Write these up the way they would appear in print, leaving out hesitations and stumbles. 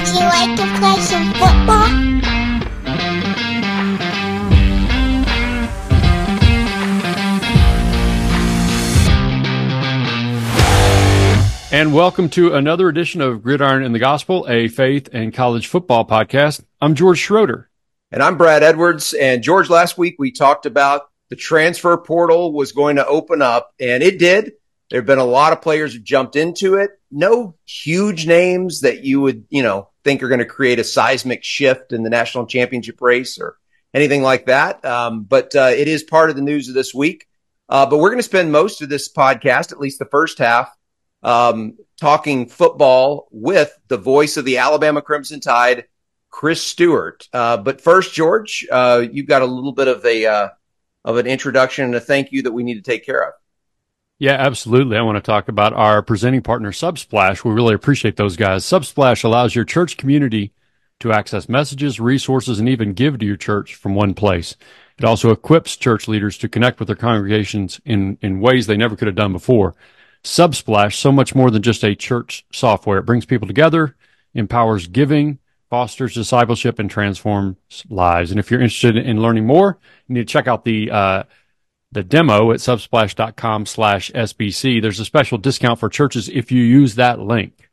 you like to play some football? And welcome to another edition of Gridiron and the Gospel, a faith and college football podcast. I'm George Schroeder. And I'm Brad Edwards. And George, last week we talked about the transfer portal was going to open up, and it did. There have been a lot of players who jumped into it. No huge names that you would, think are going to create a seismic shift in the national championship race or anything like that. But it is part of the news of this week. But we're going to spend most of this podcast, at least the first half, talking football with the voice of the Alabama Crimson Tide, Chris Stewart. But first, George, you've got a little bit of an introduction and a thank you that we need to take care of. Yeah, absolutely. I want to talk about our presenting partner, Subsplash. We really appreciate those guys. Subsplash allows your church community to access messages, resources, and even give to your church from one place. It also equips church leaders to connect with their congregations in ways they never could have done before. Subsplash, so much more than just a church software. It brings people together, empowers giving, fosters discipleship, and transforms lives. And if you're interested in learning more, you need to check out the demo at subsplash.com/SBC. There's a special discount for churches if you use that link,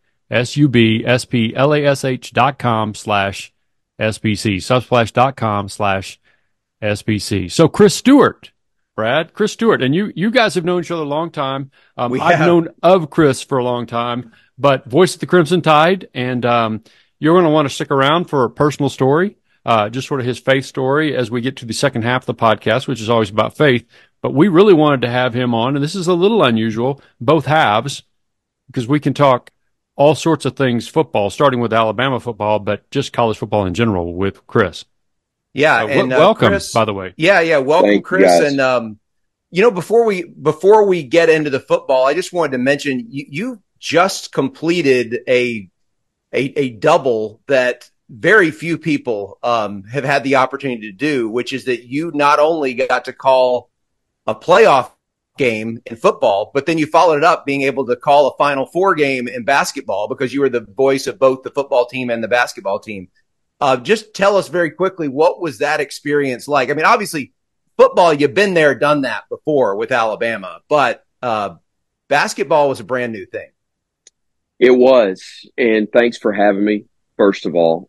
subsplash.com/SBC, subsplash.com/SBC. So Chris Stewart, and you guys have known each other a long time. I've known of Chris for a long time, but voice of the Crimson Tide, and you're going to want to stick around for a personal story, just sort of his faith story as we get to the second half of the podcast, which is always about faith. But we really wanted to have him on, and this is a little unusual, both halves, because we can talk all sorts of things football, starting with Alabama football, but just college football in general with Chris. Yeah, and welcome, Chris, by the way. Yeah, welcome, Thank Chris. you, and before we get into the football, I just wanted to mention you just completed a double that very few people have had the opportunity to do, which is that you not only got to call a playoff game in football, but then you followed it up being able to call a Final Four game in basketball because you were the voice of both the football team and the basketball team. Just tell us very quickly, what was that experience like? I mean, obviously, football, you've been there, done that before with Alabama, but basketball was a brand new thing. It was, and thanks for having me, first of all.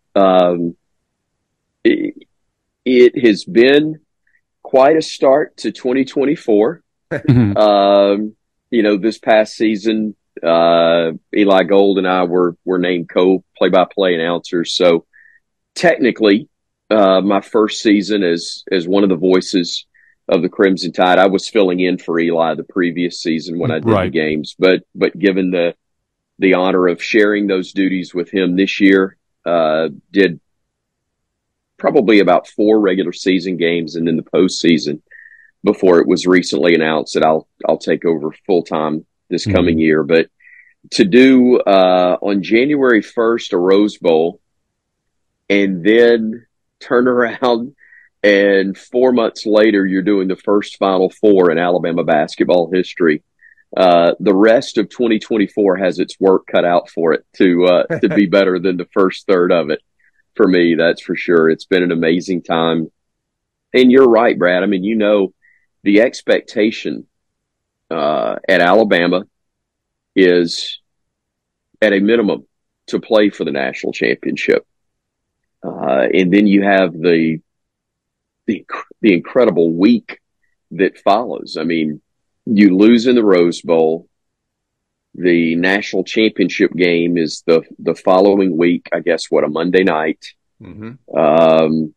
It has been quite a start to 2024. This past season, Eli Gold and I were named co-play-by-play announcers, so technically, my first season as one of the voices of the Crimson Tide, I was filling in for Eli the previous season when I did the games. But given the honor of sharing those duties with him this year, did probably about 4 regular season games and then the postseason before it was recently announced that I'll take over full time this coming year. But to do on January 1st a Rose Bowl, and then turn around and 4 months later, you're doing the first Final Four in Alabama basketball history. The rest of 2024 has its work cut out for it to be better than the first third of it. For me, that's for sure. It's been an amazing time. And you're right, Brad. I mean, the expectation at Alabama is at a minimum to play for the national championship. And then you have the incredible week that follows. I mean, you lose in the Rose Bowl. The national championship game is the following week, I guess, a Monday night. Kalen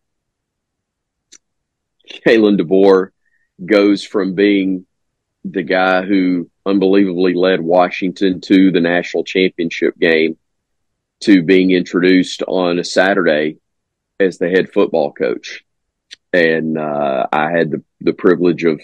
DeBoer goes from being the guy who unbelievably led Washington to the national championship game to being introduced on a Saturday as the head football coach. And I had the privilege of,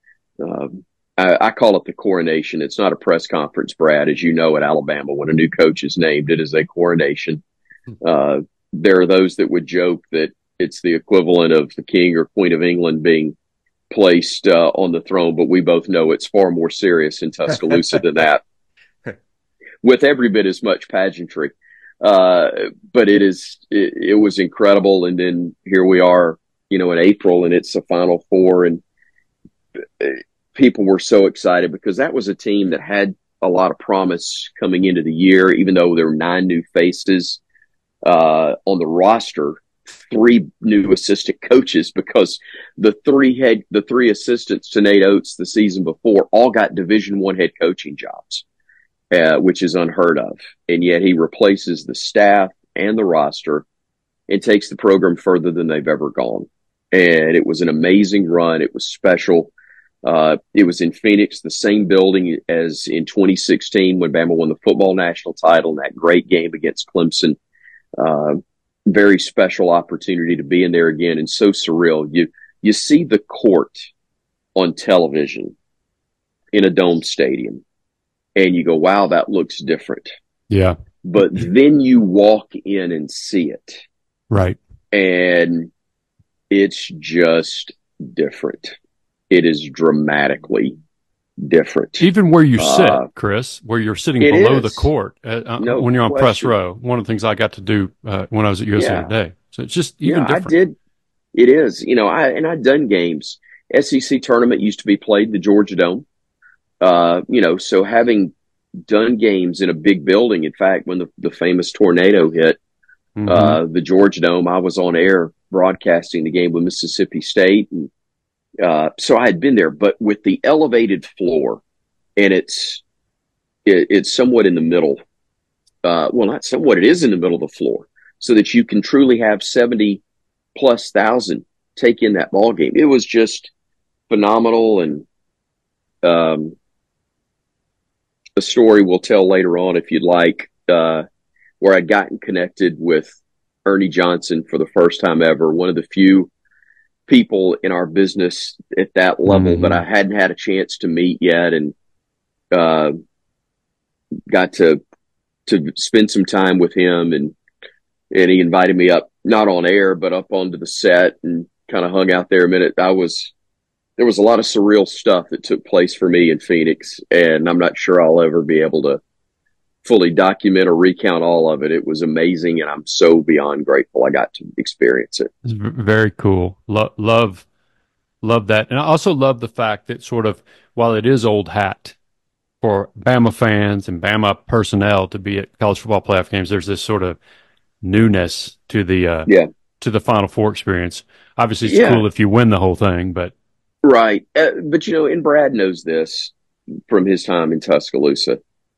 I call it the coronation. It's not a press conference, Brad. As you know, at Alabama, when a new coach is named, it is a coronation. There are those that would joke that it's the equivalent of the King or Queen of England being placed on the throne, but we both know it's far more serious in Tuscaloosa than that, with every bit as much pageantry. But it was incredible. And then here we are, in April, and it's the Final Four, and people were so excited because that was a team that had a lot of promise coming into the year, even though there were 9 new faces on the roster, 3 new assistant coaches, because the three assistants to Nate Oates the season before all got Division I head coaching jobs, which is unheard of. And yet he replaces the staff and the roster and takes the program further than they've ever gone. And it was an amazing run. It was special. It was in Phoenix, the same building as in 2016 when Bama won the football national title, and that great game against Clemson. Very special opportunity to be in there again, and so surreal. You see the court on television in a dome stadium, and you go, wow, that looks different. Yeah. But then you walk in and see it. Right. And it's just different. It is dramatically different. Even where you sit, Chris, where you're sitting below the court when you're on press row. One of the things I got to do when I was at USA Today. So it's just even different. I did. It is. I'd done games. SEC tournament used to be played in the Georgia Dome. So having done games in a big building, in fact, when the famous tornado hit the Georgia Dome, I was on air broadcasting the game with Mississippi State. And so I had been there, but with the elevated floor, and it's somewhat in the middle. Well, not somewhat, it is in the middle of the floor, so that you can truly have 70,000+ take in that ball game. It was just phenomenal, and a story we'll tell later on if you'd like, where I'd gotten connected with Ernie Johnson for the first time ever, one of the few people in our business at that level that I hadn't had a chance to meet yet, and got to spend some time with him, and he invited me up, not on air, but up onto the set, and kind of hung out there a minute. There was a lot of surreal stuff that took place for me in Phoenix, and I'm not sure I'll ever be able to fully document or recount all of it. It was amazing, and I'm so beyond grateful I got to experience it. It's very cool. Love that. And I also love the fact that sort of, while it is old hat for Bama fans and Bama personnel to be at college football playoff games, there's this sort of newness to the Final Four experience. Obviously, it's cool if you win the whole thing, but right. But and Brad knows this from his time in Tuscaloosa.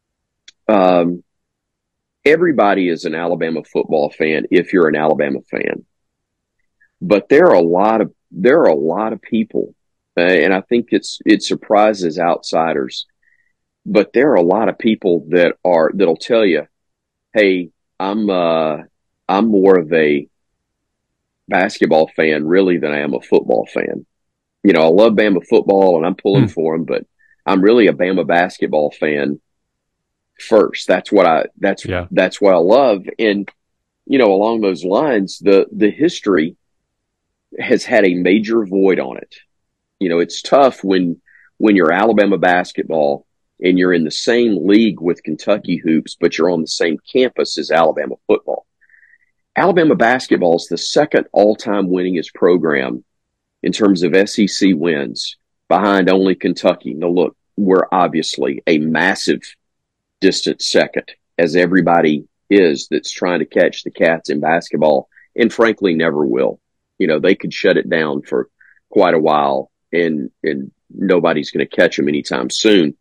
Everybody is an Alabama football fan if you're an Alabama fan, but there are a lot of people, and I think it surprises outsiders, but there are a lot of people that'll tell you, hey, I'm more of a basketball fan really than I am a football fan. I love Bama football and I'm pulling for them, but I'm really a Bama basketball fan first. That's what I love. And, along those lines, the history has had a major void on it. It's tough when you're Alabama basketball and you're in the same league with Kentucky hoops, but you're on the same campus as Alabama football. Alabama basketball is the second all-time winningest program in terms of SEC wins, behind only Kentucky. Now, look, we're obviously a massive distant second, as everybody is that's trying to catch the Cats in basketball, and frankly never will. They could shut it down for quite a while, and nobody's going to catch them anytime soon.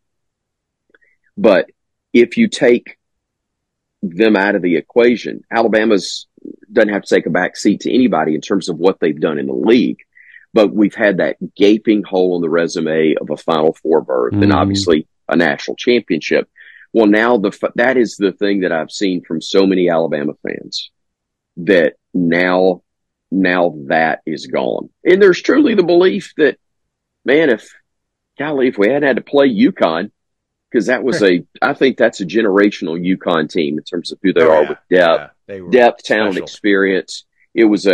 But if you take them out of the equation, Alabama's doesn't have to take a back seat to anybody in terms of what they've done in the league. But we've had that gaping hole in the resume of a Final Four berth and obviously a national championship. Well, now that is the thing that I've seen from so many Alabama fans, that now that is gone. And there's truly the belief that, man, if we hadn't had to play UConn, because that was I think that's a generational UConn team in terms of who they are with depth, talent, experience. It was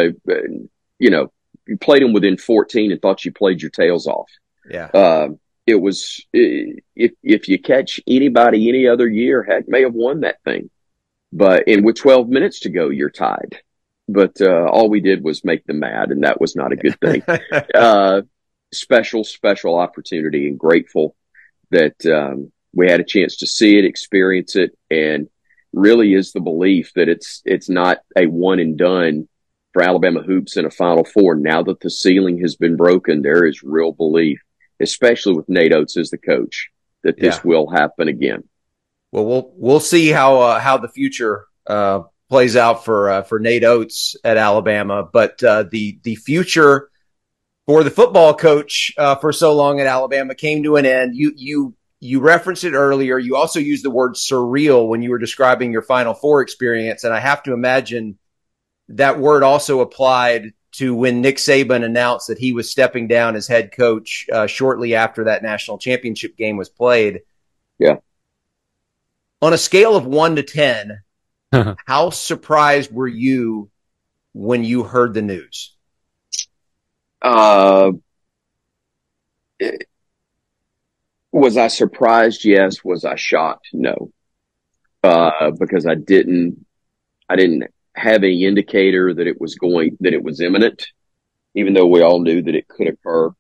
you played them within 14 and thought you played your tails off. Yeah. It was, if you catch anybody any other year, may have won that thing. and with 12 minutes to go, you're tied. But all we did was make them mad, and that was not a good thing. Special opportunity, and grateful that we had a chance to see it, experience it, and really is the belief that it's not a one and done for Alabama hoops in a Final Four. Now that the ceiling has been broken, there is real belief, especially with Nate Oates as the coach, that this will happen again. Well, we'll see how the future plays out for Nate Oates at Alabama, but the future for the football coach for so long at Alabama came to an end. You referenced it earlier. You also used the word surreal when you were describing your Final Four experience, and I have to imagine that word also applied to when Nick Saban announced that he was stepping down as head coach shortly after that national championship game was played. Yeah. On a scale of 1 to 10, how surprised were you when you heard the news? Was I surprised? Yes. Was I shocked? No. Because I didn't have any indicator that it was imminent, even though we all knew that it could occur.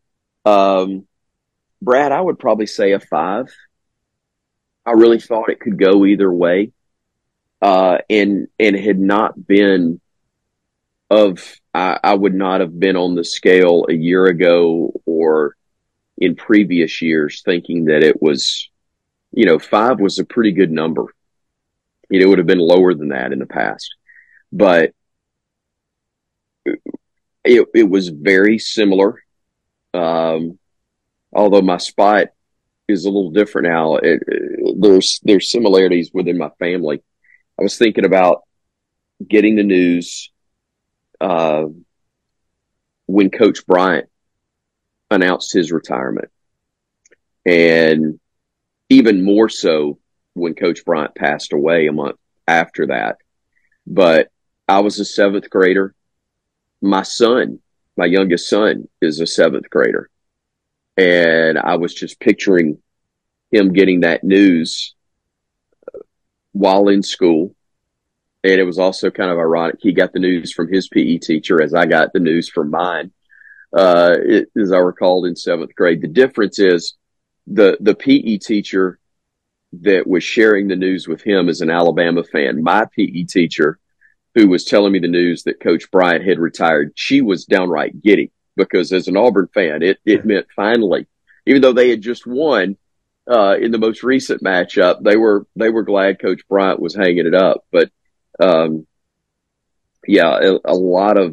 Brad, I would probably say a 5. I really thought it could go either way. And had not been I would not have been on the scale a year ago or in previous years thinking that it was, 5 was a pretty good number. It would have been lower than that in the past, but it was very similar. Although my spot is a little different now. There's similarities within my family. I was thinking about getting the news when Coach Bryant announced his retirement, and even more so when Coach Bryant passed away a month after that. But I was a 7th grader. My youngest son, is a 7th grader. And I was just picturing him getting that news while in school. And it was also kind of ironic. He got the news from his PE teacher as I got the news from mine, as I recalled, in 7th grade. The difference is the PE teacher that was sharing the news with him is an Alabama fan. My PE teacher, who was telling me the news that Coach Bryant had retired, she was downright giddy because as an Auburn fan, it meant finally, even though they had just won in the most recent matchup, they were glad Coach Bryant was hanging it up. But a lot of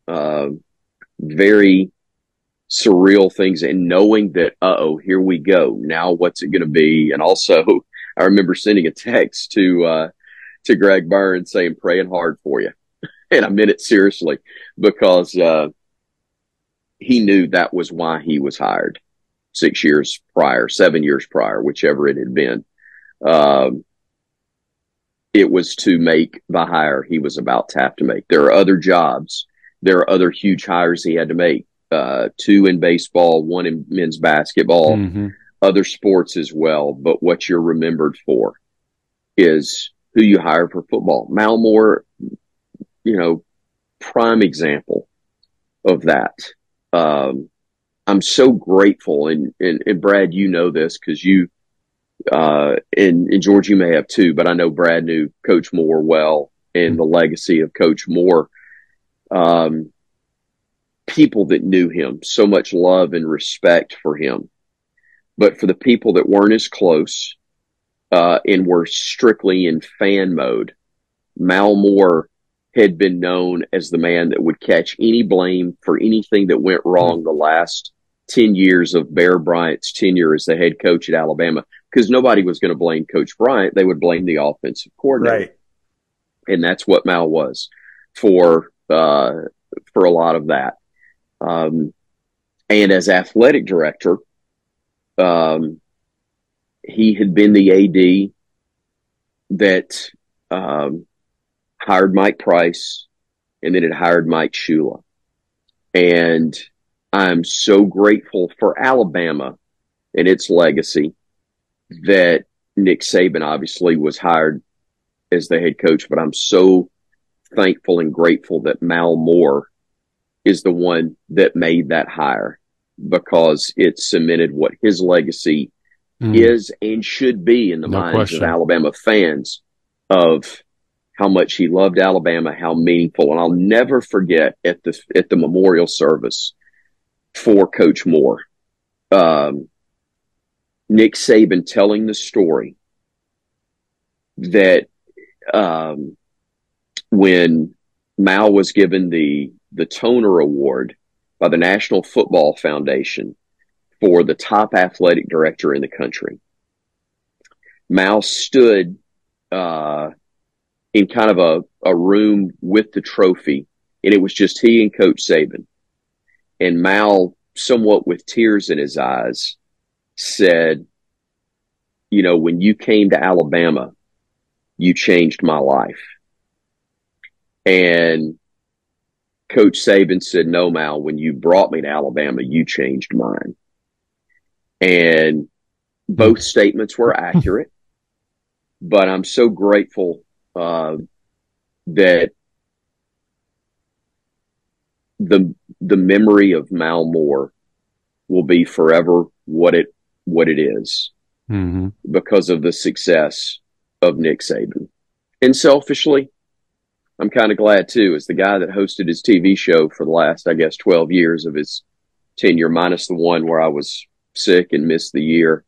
very surreal things, and knowing that, here we go. Now what's it going to be? And also I remember sending a text to Greg Byrne saying, praying hard for you. And I meant it seriously because, he knew that was why he was hired 7 years prior, whichever it had been. It was to make the hire he was about to have to make. There are other jobs. There are other huge hires he had to make. 2 in baseball, 1 in men's basketball, other sports as well. But what you're remembered for is who you hire for football. Mal Moore, prime example of that. I'm so grateful, and Brad, you know this because you, and George, you may have too, but I know Brad knew Coach Moore well, and the legacy of Coach Moore. People that knew him, so much love and respect for him. But for the people that weren't as close, and were strictly in fan mode, Mal Moore had been known as the man that would catch any blame for anything that went wrong the last 10 years of Bear Bryant's tenure as the head coach at Alabama, because nobody was going to blame Coach Bryant. They would blame the offensive coordinator. Right. And that's what Mal was for a lot of that. And as athletic director, he had been the AD that hired Mike Price and then had hired Mike Shula. And I'm so grateful for Alabama and its legacy that Nick Saban obviously was hired as the head coach, but I'm so thankful and grateful that Mal Moore is the one that made that hire, because it cemented what his legacy is and should be in the minds of Alabama fans, of how much he loved Alabama, how meaningful. And I'll never forget at the memorial service for Coach Moore, Nick Saban telling the story that when Mal was given the Toner Award by the National Football Foundation for the top athletic director in the country, Mal stood in kind of a room with the trophy, and it was just he and Coach Saban. And Mal, somewhat with tears in his eyes, said, you know, when you came to Alabama, you changed my life. And Coach Saban said, no, Mal, when you brought me to Alabama, you changed mine. And both statements were accurate, but I'm so grateful that the memory of Mal Moore will be forever what it is, because of the success of Nick Saban. And selfishly, I'm kind of glad too, as the guy that hosted his TV show for the last, I guess, 12 years of his tenure, minus the one where I was sick and missed the year.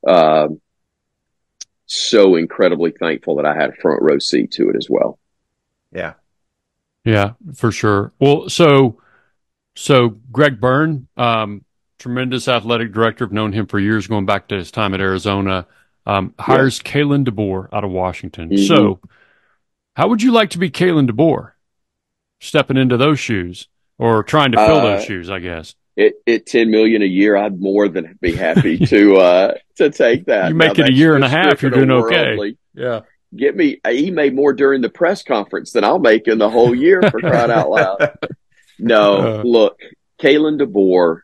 So incredibly thankful that I had a front row seat to it as well. Yeah. Yeah, for sure. Well, so Greg Byrne, tremendous athletic director. I've known him for years, going back to his time at Arizona, hires Kalen DeBoer out of Washington. So how would you like to be Kalen DeBoer, stepping into those shoes, or trying to fill those shoes, I guess? At $10 million a year, I'd more than be happy to take that. You make it a year and a half, you're doing okay. Yeah. He made more during the press conference than I'll make in the whole year, for crying out loud. No, look, Kalen DeBoer,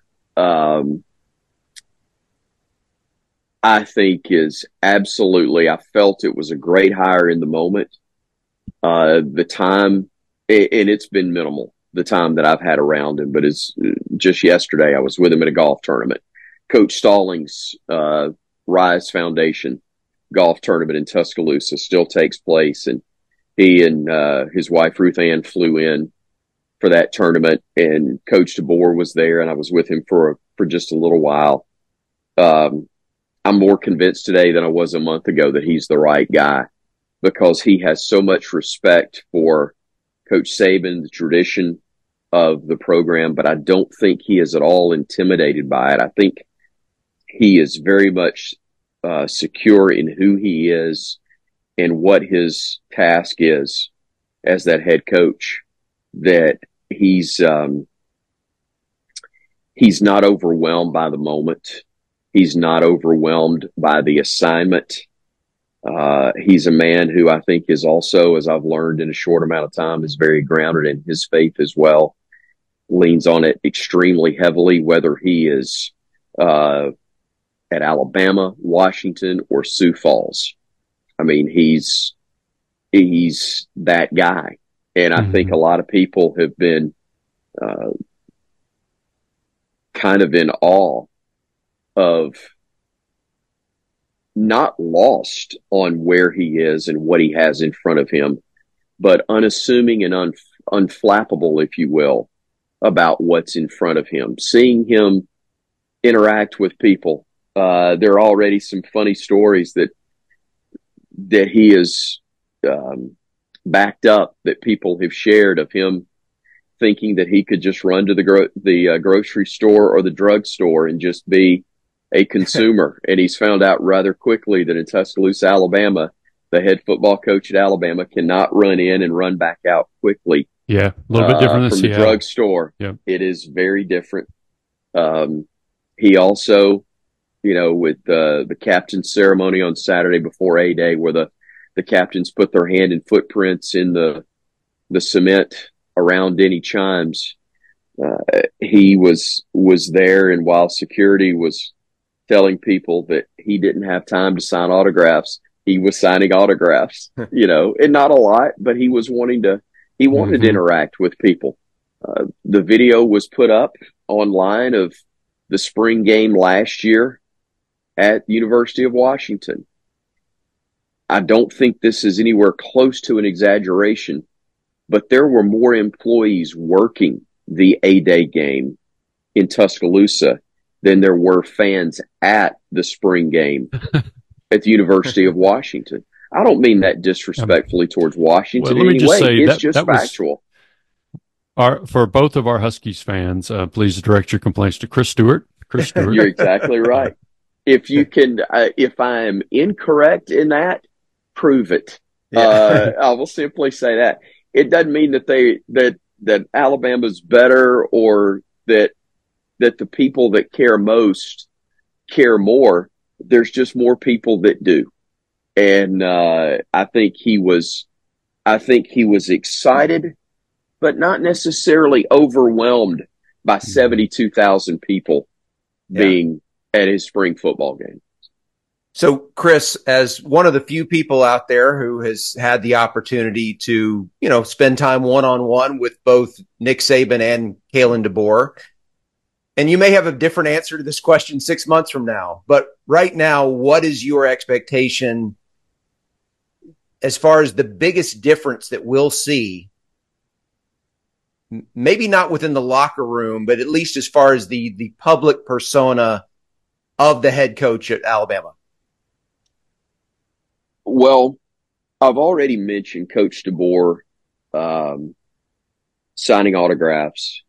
I think is absolutely, I felt it was a great hire in the moment. The time, and it's been minimal, the time that I've had around him, but it's just yesterday I was with him at a golf tournament. Coach Stallings' Rise Foundation golf tournament in Tuscaloosa still takes place, and he and his wife Ruth Ann flew in for that tournament, and Coach DeBoer was there, and I was with him for just a little while. I'm more convinced today than I was a month ago that he's the right guy, because he has so much respect for Coach Saban, the tradition of the program, but I don't think he is at all intimidated by it. I think he is very much secure in who he is and what his task is as that head coach, that he's not overwhelmed by the moment. He's not overwhelmed by the assignment. He's a man who I think is also, as I've learned in a short amount of time, is very grounded in his faith as well, leans on it extremely heavily, whether he is at Alabama, Washington, or Sioux Falls. I mean, he's that guy. And I think a lot of people have been kind of in awe of, not lost on where he is and what he has in front of him, but unassuming and unflappable, if you will, about what's in front of him. Seeing him interact with people, there are already some funny stories that he is backed up, that people have shared, of him thinking that he could just run to the grocery store or the drugstore and just be a consumer. And he's found out rather quickly that in Tuscaloosa, Alabama, the head football coach at Alabama cannot run in and run back out quickly. Yeah, a little bit different than from Seattle. The drugstore. Yeah. It is very different. He also, with the captain's ceremony on Saturday before A-Day, where the captains put their hand and footprints in the cement around Denny Chimes, he was there, and while security was telling people that he didn't have time to sign autographs, he was signing autographs, and not a lot, but he was wanted to interact with people. The video was put up online of the spring game last year at the University of Washington. I don't think this is anywhere close to an exaggeration, but there were more employees working the A-Day game in Tuscaloosa than there were fans at the spring game at the University of Washington. I don't mean that disrespectfully towards Washington in any way. It's just factual. For both of our Huskies fans, please direct your complaints to Chris Stewart. Chris Stewart. You're exactly right. If you can, if I am incorrect in that, prove it. Yeah. I will simply say that. It doesn't mean that Alabama's better or that the people that care most care more. There's just more people that do. And I think he was excited, but not necessarily overwhelmed by 72,000 people being at his spring football game. So, Chris, as one of the few people out there who has had the opportunity to, spend time one-on-one with both Nick Saban and Kalen DeBoer, and you may have a different answer to this question 6 months from now, but right now, what is your expectation as far as the biggest difference that we'll see? Maybe not within the locker room, but at least as far as the public persona of the head coach at Alabama. Well, I've already mentioned Coach DeBoer signing autographs,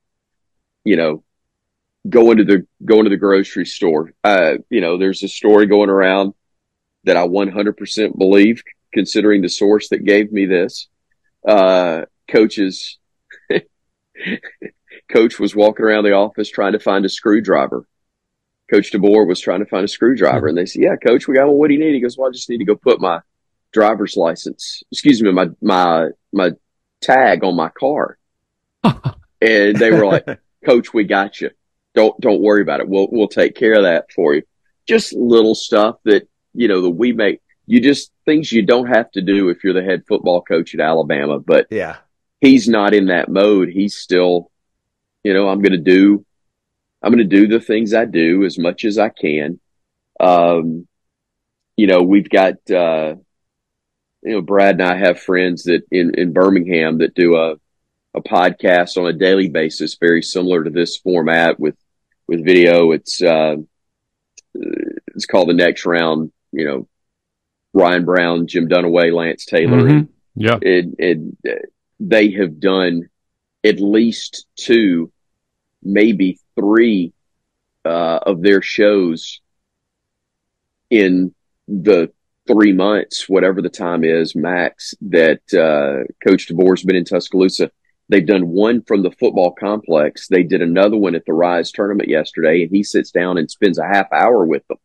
going to the grocery store. There's a story going around that I 100% believe, considering the source that gave me this. Coach was walking around the office trying to find a screwdriver. Coach DeBoer was trying to find a screwdriver, and they said, "Yeah, Coach, we got one. What do you need?" He goes, "Well, I just need to go put my driver's license, my tag on my car." And they were like, "Coach, we got you. Don't worry about it. We'll take care of that for you." Just little stuff that that we make. Things you don't have to do if you're the head football coach at Alabama. But yeah, he's not in that mode. He's still, I'm going to do the things I do as much as I can. We've got, Brad and I have friends that in Birmingham that do a podcast on a daily basis, very similar to this format with video. It's called The Next Round, Ryan Brown, Jim Dunaway, Lance Taylor. Mm-hmm. They have done at least 2, maybe 3 of their shows in the 3 months, whatever the time is max, that Coach DeBoer's been in Tuscaloosa. They've done one from the football complex. They did another one at the Rise tournament yesterday, and he sits down and spends a half hour with them.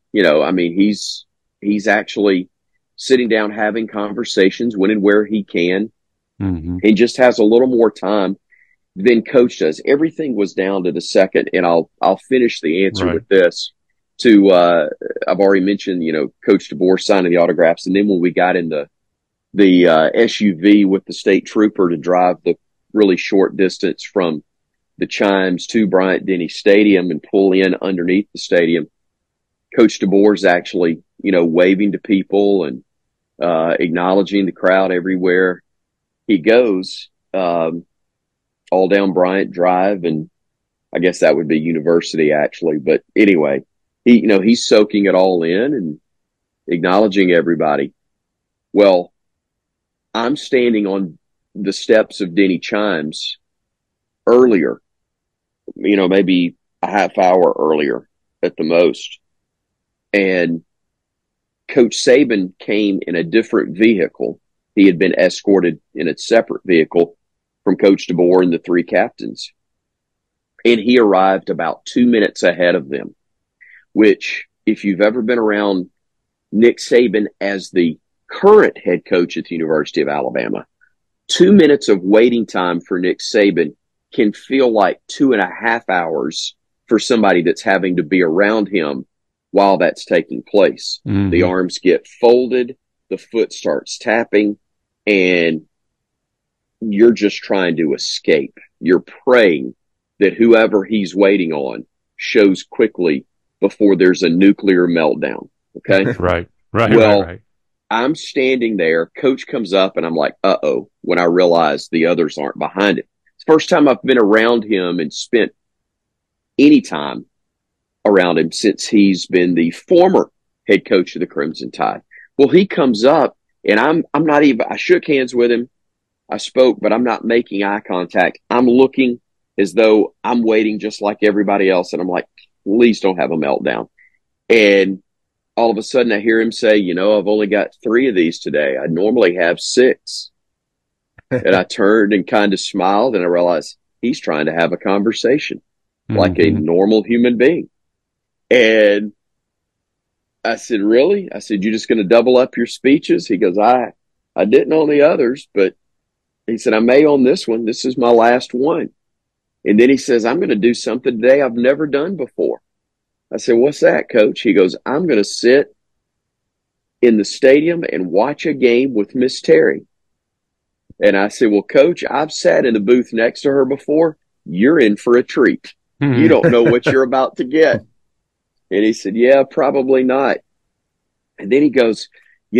He's actually sitting down having conversations when and where he can. Mm-hmm. He just has a little more time than Coach does. Everything was down to the second, and I'll finish the answer with this. I've already mentioned, Coach DeBoer signing the autographs, and then when we got in the SUV with the state trooper to drive the really short distance from the Chimes to Bryant-Denny Stadium and pull in underneath the stadium, Coach DeBoer's actually, waving to people and acknowledging the crowd everywhere he goes, all down Bryant Drive, and I guess that would be University actually. But anyway, he's soaking it all in and acknowledging everybody. Well, I'm standing on the steps of Denny Chimes earlier, maybe a half hour earlier at the most. And Coach Saban came in a different vehicle. He had been escorted in a separate vehicle from Coach DeBoer and the 3 captains. And he arrived about 2 minutes ahead of them, which, if you've ever been around Nick Saban as the current head coach at the University of Alabama, 2 minutes of waiting time for Nick Saban can feel like 2.5 hours for somebody that's having to be around him while that's taking place. Mm-hmm. The arms get folded. the foot starts tapping, and you're just trying to escape. You're praying that whoever he's waiting on shows quickly before there's a nuclear meltdown. Okay. Right. Well, I'm standing there. Coach comes up and I'm like, uh-oh, when I realize the others aren't behind it. It's the first time I've been around him and spent any time around him since he's been the former head coach of the Crimson Tide. Well, he comes up and I'm not even, I shook hands with him. I spoke, but I'm not making eye contact. I'm looking as though I'm waiting just like everybody else. And I'm like, please don't have a meltdown. And all of a sudden I hear him say, I've only got 3 of these today. I normally have 6. And I turned and kind of smiled, and I realized he's trying to have a conversation like a normal human being. And I said, really? I said, you just going to double up your speeches? He goes, I didn't on the others, but he said, I may on this one. This is my last one. And then he says, I'm going to do something today I've never done before. I said, what's that, Coach? He goes, I'm going to sit in the stadium and watch a game with Miss Terry. And I said, well, Coach, I've sat in the booth next to her before. You're in for a treat. You don't know what you're about to get. And he said, yeah, probably not. And then he goes,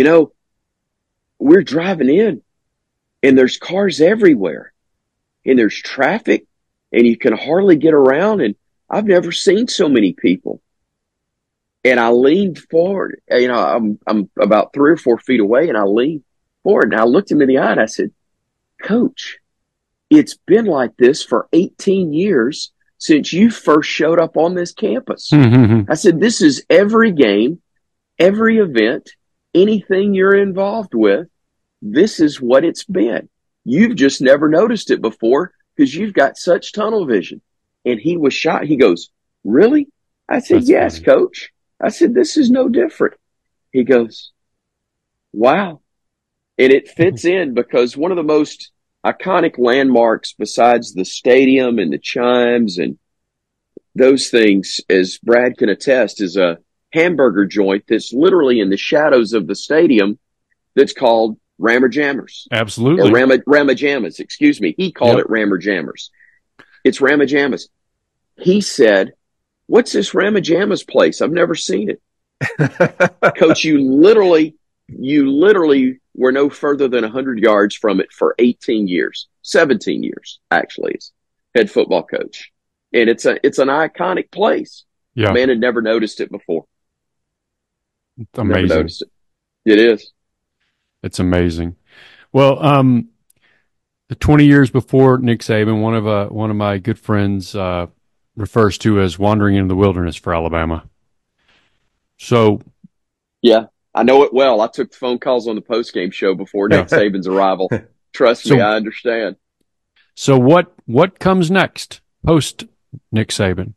we're driving in and there's cars everywhere and there's traffic and you can hardly get around. And I've never seen so many people. And I leaned forward. I'm about 3 or 4 feet away, and I leaned forward and I looked him in the eye and I said, Coach, it's been like this for 18 years since you first showed up on this campus. I said, this is every game, every event, anything you're involved with. This is what it's been. You've just never noticed it before because you've got such tunnel vision. And he was shocked. He goes, really? I said, That's yes, funny. Coach. I said, this is no different. He goes, wow. And it fits in because one of the most iconic landmarks besides the stadium and the chimes and those things, as Brad can attest, is a hamburger joint that's literally in the shadows of the stadium that's called Rammer Jammers. Absolutely. Or Ramma Jammas, excuse me. He called it Rammer Jammers. It's Ramma Jammas. He said, what's this Ramma Jammas place? I've never seen it. Coach, you literally were no further than 100 yards from it for 18 years, 17 years, actually, as head football coach. And it's an iconic place. Yeah. Man had never noticed it before. It's amazing. Never noticed it. It is. It's amazing. Well, the 20 years before Nick Saban, one of my good friends refers to as wandering into the wilderness for Alabama. So, yeah, I know it well. I took the phone calls on the postgame show before Nick Saban's arrival. Trust me, I understand. So what comes next post Nick Saban?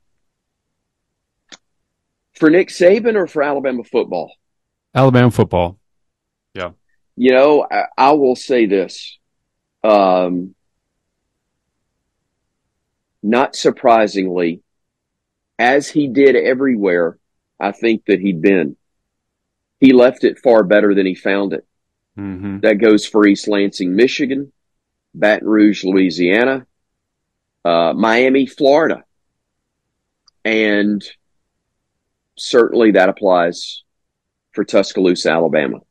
For Nick Saban or for Alabama football? Alabama football. Yeah. I will say this. Not surprisingly, as he did everywhere, I think that he'd been. He left it far better than he found it. Mm-hmm. That goes for East Lansing, Michigan, Baton Rouge, Louisiana, Miami, Florida. And certainly that applies for Tuscaloosa, Alabama.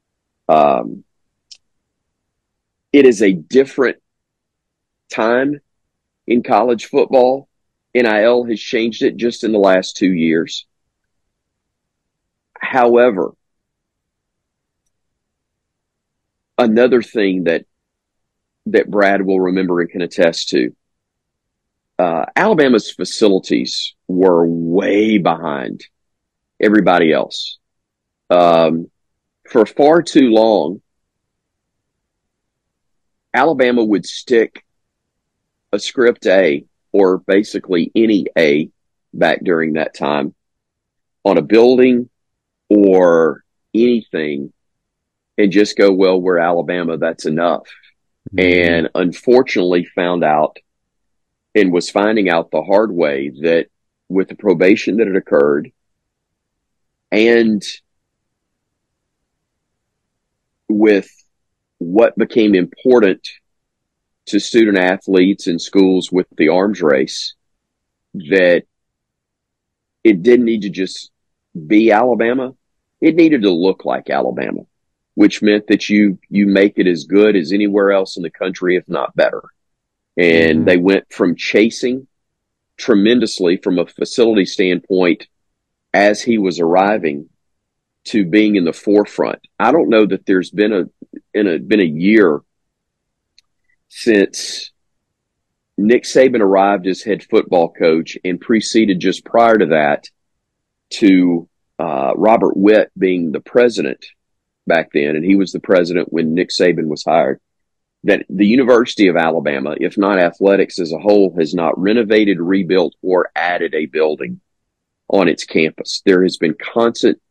It is a different time in college football. NIL has changed it just in the last 2 years. However, another thing that Brad will remember and can attest to, Alabama's facilities were way behind everybody else. For far too long, Alabama would stick a script A, or basically any A back during that time, on a building or anything and just go, well, we're Alabama, that's enough. Mm-hmm. And unfortunately found out and was finding out the hard way that with the probation that had occurred and with what became important to student athletes in schools with the arms race, that it didn't need to just be Alabama. It needed to look like Alabama, which meant that you make it as good as anywhere else in the country, if not better. And they went from chasing tremendously from a facility standpoint as he was arriving to being in the forefront. I don't know that there's been a year since Nick Saban arrived as head football coach and preceded just prior to that to Robert Witt being the president back then, and he was the president when Nick Saban was hired, that the University of Alabama, if not athletics as a whole, has not renovated, rebuilt, or added a building on its campus. There has been constant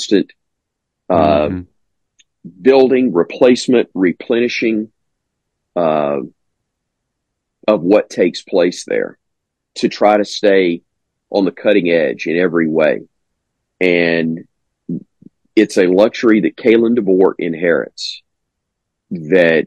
building, replacement, replenishing of what takes place there to try to stay on the cutting edge in every way. And it's a luxury that Kalen DeBoer inherits, that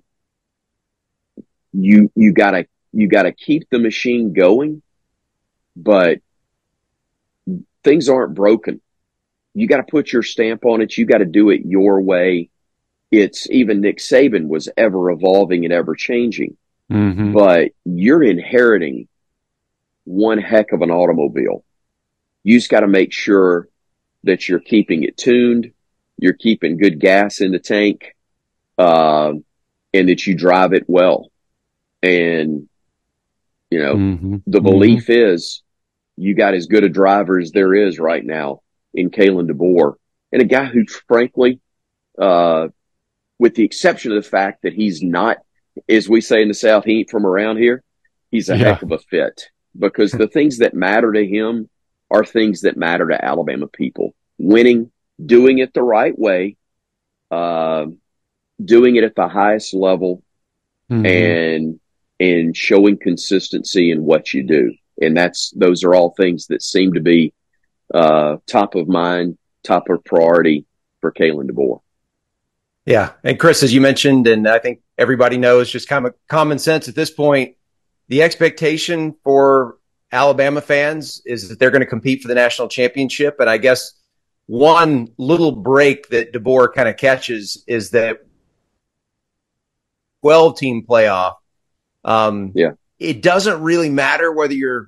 you gotta keep the machine going, but things aren't broken. You got to put your stamp on it. You got to do it your way. It's even Nick Saban was ever evolving and ever changing, but you're inheriting one heck of an automobile. You just got to make sure that you're keeping it tuned, you're keeping good gas in the tank, and that you drive it well. And, you know, the belief is you got as good a driver as there is right now in Kalen DeBoer, and a guy who, frankly, with the exception of the fact that he's not, as we say in the South, he ain't from around here, he's a heck of a fit, because the things that matter to him are things that matter to Alabama people. Winning, doing it the right way, doing it at the highest level, and showing consistency in what you do. And those are all things that seem to be top of mind, top of priority for Kalen DeBoer. Yeah. And Chris, as you mentioned, and I think everybody knows, just kind of common sense at this point, the expectation for Alabama fans is that they're going to compete for the national championship. And I guess one little break that DeBoer kind of catches is that 12-team playoff. It doesn't really matter whether you're,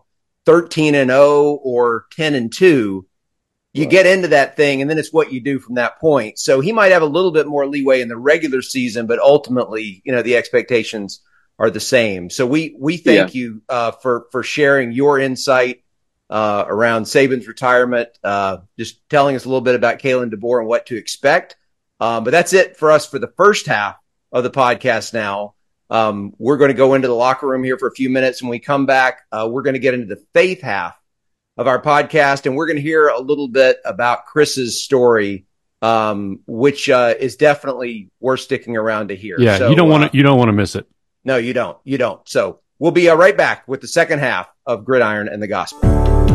13-0 or 10-2. You get into that thing, and then it's what you do from that point. So he might have a little bit more leeway in the regular season, but ultimately, the expectations are the same. So we thank you for sharing your insight around Saban's retirement, just telling us a little bit about Kalen DeBoer and what to expect. But that's it for us for the first half of the podcast now. We're going to go into the locker room here for a few minutes. When we come back, we're going to get into the faith half of our podcast, and we're going to hear a little bit about Chris's story, which is definitely worth sticking around to hear. Yeah, so, you don't want to miss it. No, you don't. So we'll be right back with the second half of Gridiron and the Gospel.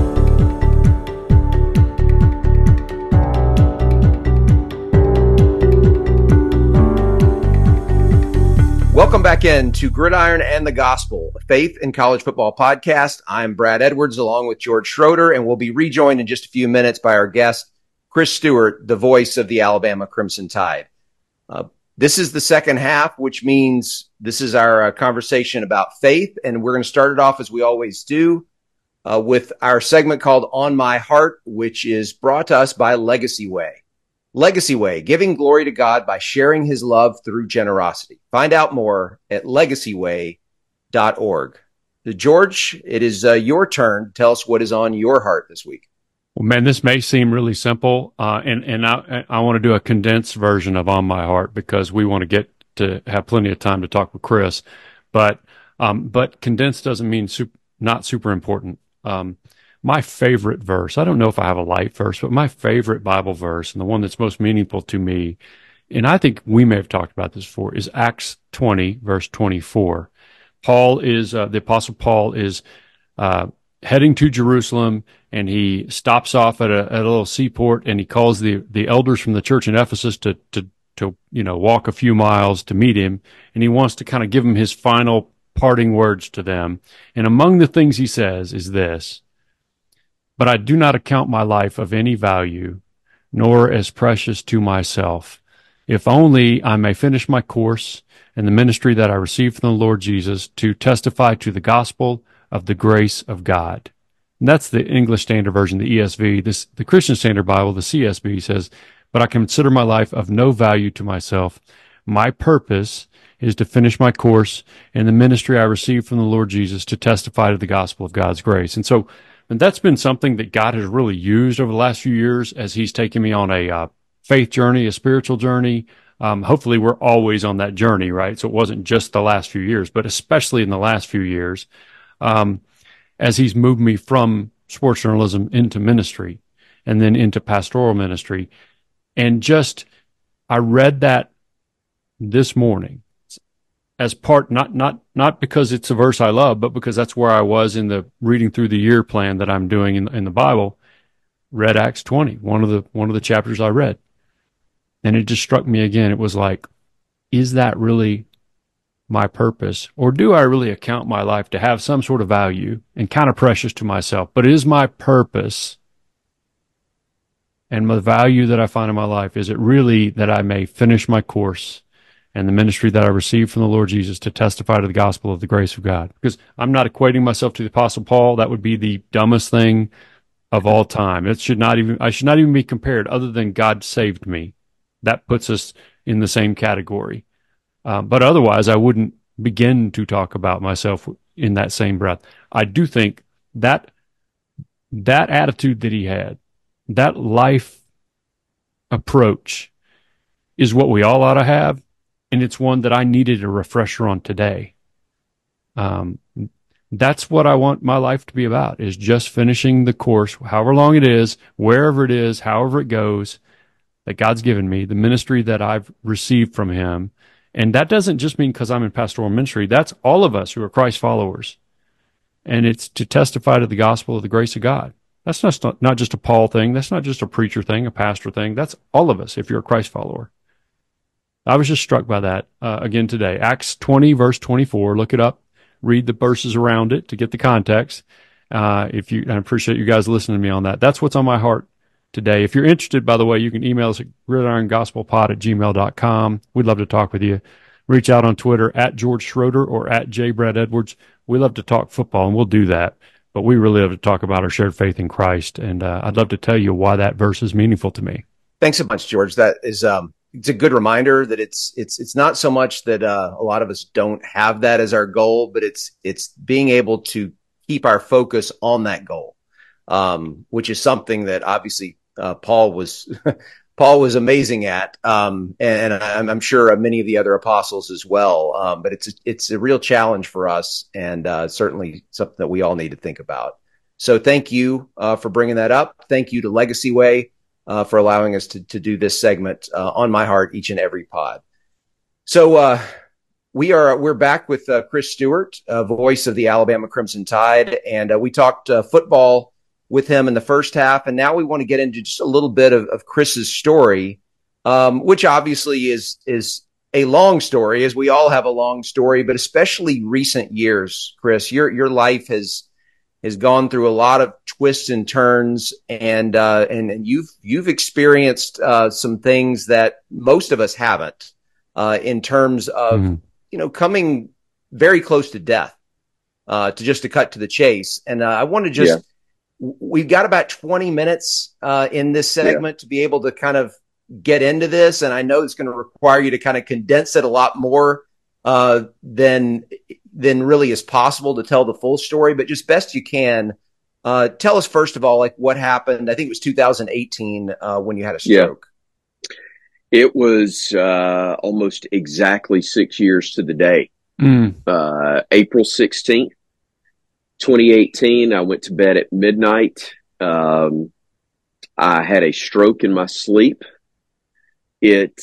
Welcome back in to Gridiron and the Gospel, a faith and college football podcast. I'm Brad Edwards along with George Schroeder, and we'll be rejoined in just a few minutes by our guest, Chris Stewart, the voice of the Alabama Crimson Tide. This is the second half, which means this is our conversation about faith, and we're going to start it off as we always do with our segment called On My Heart, which is brought to us by Legacy Way. Legacy Way, giving glory to God by sharing his love through generosity. Find out more at legacyway.org. George, it is your turn. Tell us what is on your heart this week. Well, man, this may seem really simple, and I want to do a condensed version of On My Heart because we want to get to have plenty of time to talk with Chris. But condensed doesn't mean not super important. My favorite verse, I don't know if I have a light verse, but my favorite Bible verse and the one that's most meaningful to me, and I think we may have talked about this before, is Acts 20, verse 24. The Apostle Paul is heading to Jerusalem, and he stops off at a little seaport, and he calls the elders from the church in Ephesus to to walk a few miles to meet him, and he wants to kind of give him his final parting words to them. And among the things he says is this: "But I do not account my life of any value, nor as precious to myself, if only I may finish my course and the ministry that I received from the Lord Jesus to testify to the gospel of the grace of God." And that's the English Standard Version, the ESV. The Christian Standard Bible, the CSB, says, "But I consider my life of no value to myself. My purpose is to finish my course and the ministry I received from the Lord Jesus to testify to the gospel of God's grace." And that's been something that God has really used over the last few years as he's taken me on a faith journey, a spiritual journey. Hopefully we're always on that journey, right? So it wasn't just the last few years, but especially in the last few years, as he's moved me from sports journalism into ministry and then into pastoral ministry. And I read that this morning as part, not because it's a verse I love, but because that's where I was in the reading through the year plan that I'm doing in the Bible. Read Acts 20, one of the chapters I read. And it just struck me again. It was like, is that really my purpose? Or do I really account my life to have some sort of value and kind of precious to myself? But is my purpose and the value that I find in my life, is it really that I may finish my course and the ministry that I received from the Lord Jesus to testify to the gospel of the grace of God? Because I'm not equating myself to the Apostle Paul. That would be the dumbest thing of all time. I should not even be compared, other than God saved me. That puts us in the same category. But otherwise, I wouldn't begin to talk about myself in that same breath. I do think that attitude that he had, that life approach, is what we all ought to have. And it's one that I needed a refresher on today. That's what I want my life to be about, is just finishing the course, however long it is, wherever it is, however it goes, that God's given me, the ministry that I've received from him. And that doesn't just mean because I'm in pastoral ministry. That's all of us who are Christ followers. And it's to testify to the gospel of the grace of God. That's not just a Paul thing. That's not just a preacher thing, a pastor thing. That's all of us if you're a Christ follower. I was just struck by that again today. Acts 20, verse 24. Look it up. Read the verses around it to get the context. I appreciate you guys listening to me on that. That's what's on my heart today. If you're interested, by the way, you can email us at gridirongospelpod@gmail.com. We'd love to talk with you. Reach out on Twitter at George Schroeder or at J. Brad Edwards. We love to talk football, and we'll do that. But we really love to talk about our shared faith in Christ. And I'd love to tell you why that verse is meaningful to me. Thanks so much, George. That is it's a good reminder that it's not so much that a lot of us don't have that as our goal, but it's being able to keep our focus on that goal, which is something that obviously Paul was amazing at, and I'm sure many of the other apostles as well. But it's a real challenge for us, and certainly something that we all need to think about. So thank you for bringing that up. Thank you to Legacy Way for allowing us to do this segment on My Heart each and every pod. So we're back with Chris Stewart, voice of the Alabama Crimson Tide, and we talked football with him in the first half, and now we want to get into just a little bit of Chris's story, which obviously is a long story, as we all have a long story, but especially recent years. Chris, your life has gone through a lot of twists and turns, and you've experienced some things that most of us haven't, in terms of coming very close to death. To cut to the chase, and I want to just. We've got about 20 minutes in this segment to be able to kind of get into this. And I know it's going to require you to kind of condense it a lot more than really is possible to tell the full story, but just best you can. Tell us, first of all, like what happened. I think it was 2018 when you had a stroke. Yeah. It was almost exactly 6 years to the day. April 16th. 2018, I went to bed at midnight. I had a stroke in my sleep. It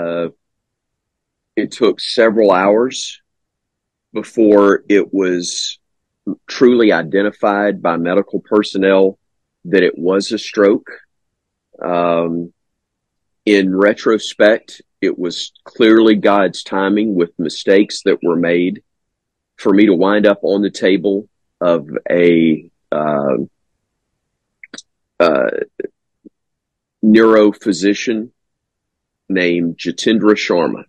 took several hours before it was truly identified by medical personnel that it was a stroke. In retrospect, it was clearly God's timing with mistakes that were made for me to wind up on the table of a neurophysician named Jitendra Sharma.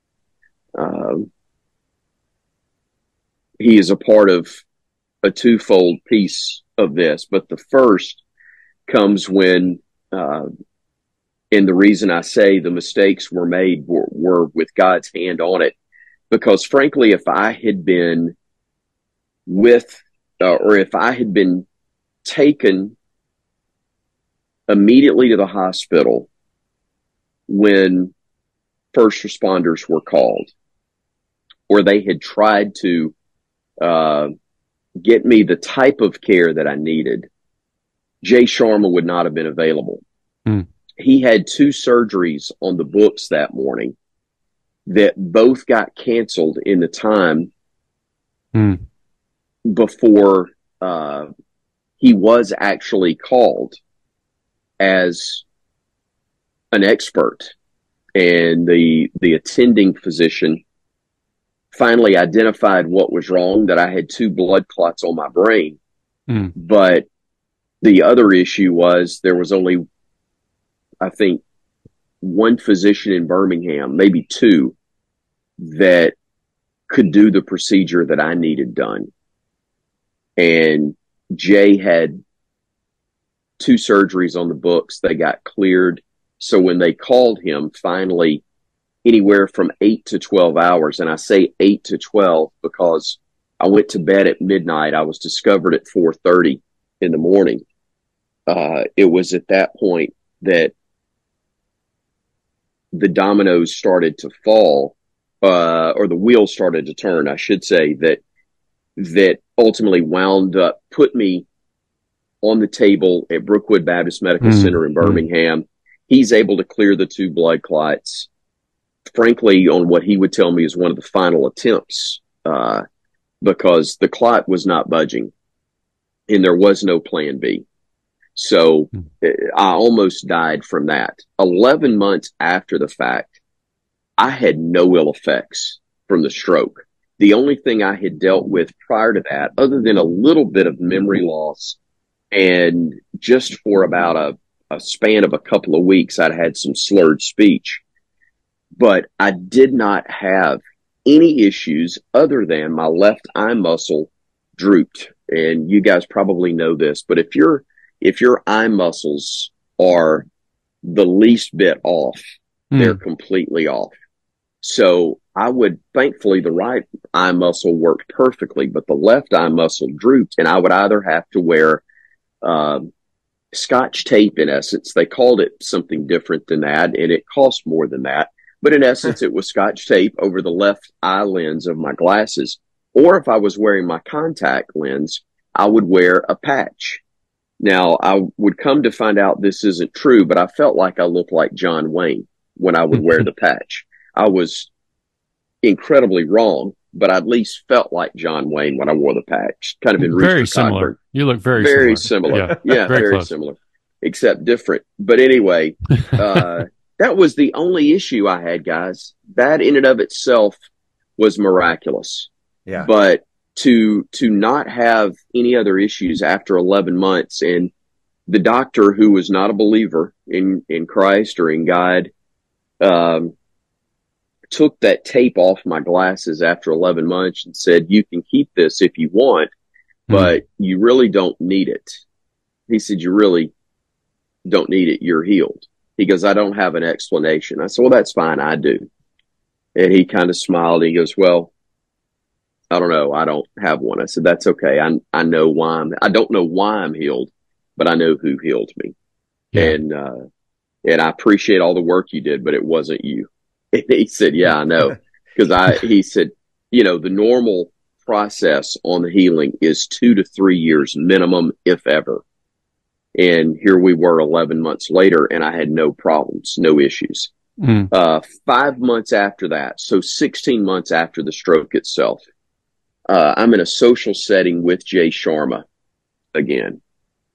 He is a part of a twofold piece of this, but the first comes when, and the reason I say the mistakes were made were with God's hand on it, because frankly, if I had been or if I had been taken immediately to the hospital when first responders were called, or they had tried to get me the type of care that I needed, Jay Sharma would not have been available. He had 2 surgeries on the books that morning that both got canceled in the time before he was actually called as an expert. And the attending physician finally identified what was wrong, that I had 2 blood clots on my brain. But the other issue was there was only, I think, 1 physician in Birmingham, maybe 2, that could do the procedure that I needed done. And Jay had 2 surgeries on the books. They got cleared. So when they called him, finally, anywhere from 8 to 12 hours, and I say 8 to 12 because I went to bed at midnight. I was discovered at 4:30 in the morning. It was at that point that the dominoes started to fall, or the wheels started to turn, I should say, that ultimately wound up, put me on the table at Brookwood Baptist Medical Center in Birmingham. He's able to clear the 2 blood clots, frankly, on what he would tell me is one of the final attempts, because the clot was not budging and there was no plan B. So I almost died from that. 11 months after the fact, I had no ill effects from the stroke. The only thing I had dealt with prior to that, other than a little bit of memory loss, and just for about a span of a couple of weeks, I'd had some slurred speech. But I did not have any issues other than my left eye muscle drooped. And you guys probably know this, but if your eye muscles are the least bit off, they're completely off. So thankfully the right eye muscle worked perfectly, but the left eye muscle drooped, and I would either have to wear Scotch tape, in essence. They called it something different than that, and it cost more than that. But in essence, it was Scotch tape over the left eye lens of my glasses. Or if I was wearing my contact lens, I would wear a patch. Now, I would come to find out this isn't true, but I felt like I looked like John Wayne when I would wear the patch. I was incredibly wrong, but I at least felt like John Wayne when I wore the patch. Kind of in very similar. You look very similar. Yeah, very close. similar, except different. But anyway, that was the only issue I had, guys. That in and of itself was miraculous. Yeah. But to not have any other issues after 11 months, and the doctor, who was not a believer in Christ or in God, took that tape off my glasses after 11 months and said, "You can keep this if you want, but you really don't need it." He said, "You really don't need it. You're healed." He goes, "I don't have an explanation." I said, "Well, that's fine. I do." And he kind of smiled. He goes, "Well, I don't know. I don't have one." I said, "That's okay. I know why I don't know why I'm healed, but I know who healed me." Yeah. And I appreciate all the work you did, but it wasn't you. And he said, "Yeah, I know." He said, the normal process on the healing is 2 to 3 years minimum, if ever. And here we were 11 months later, and I had no problems, no issues. 5 months after that, so 16 months after the stroke itself, I'm in a social setting with Jay Sharma again.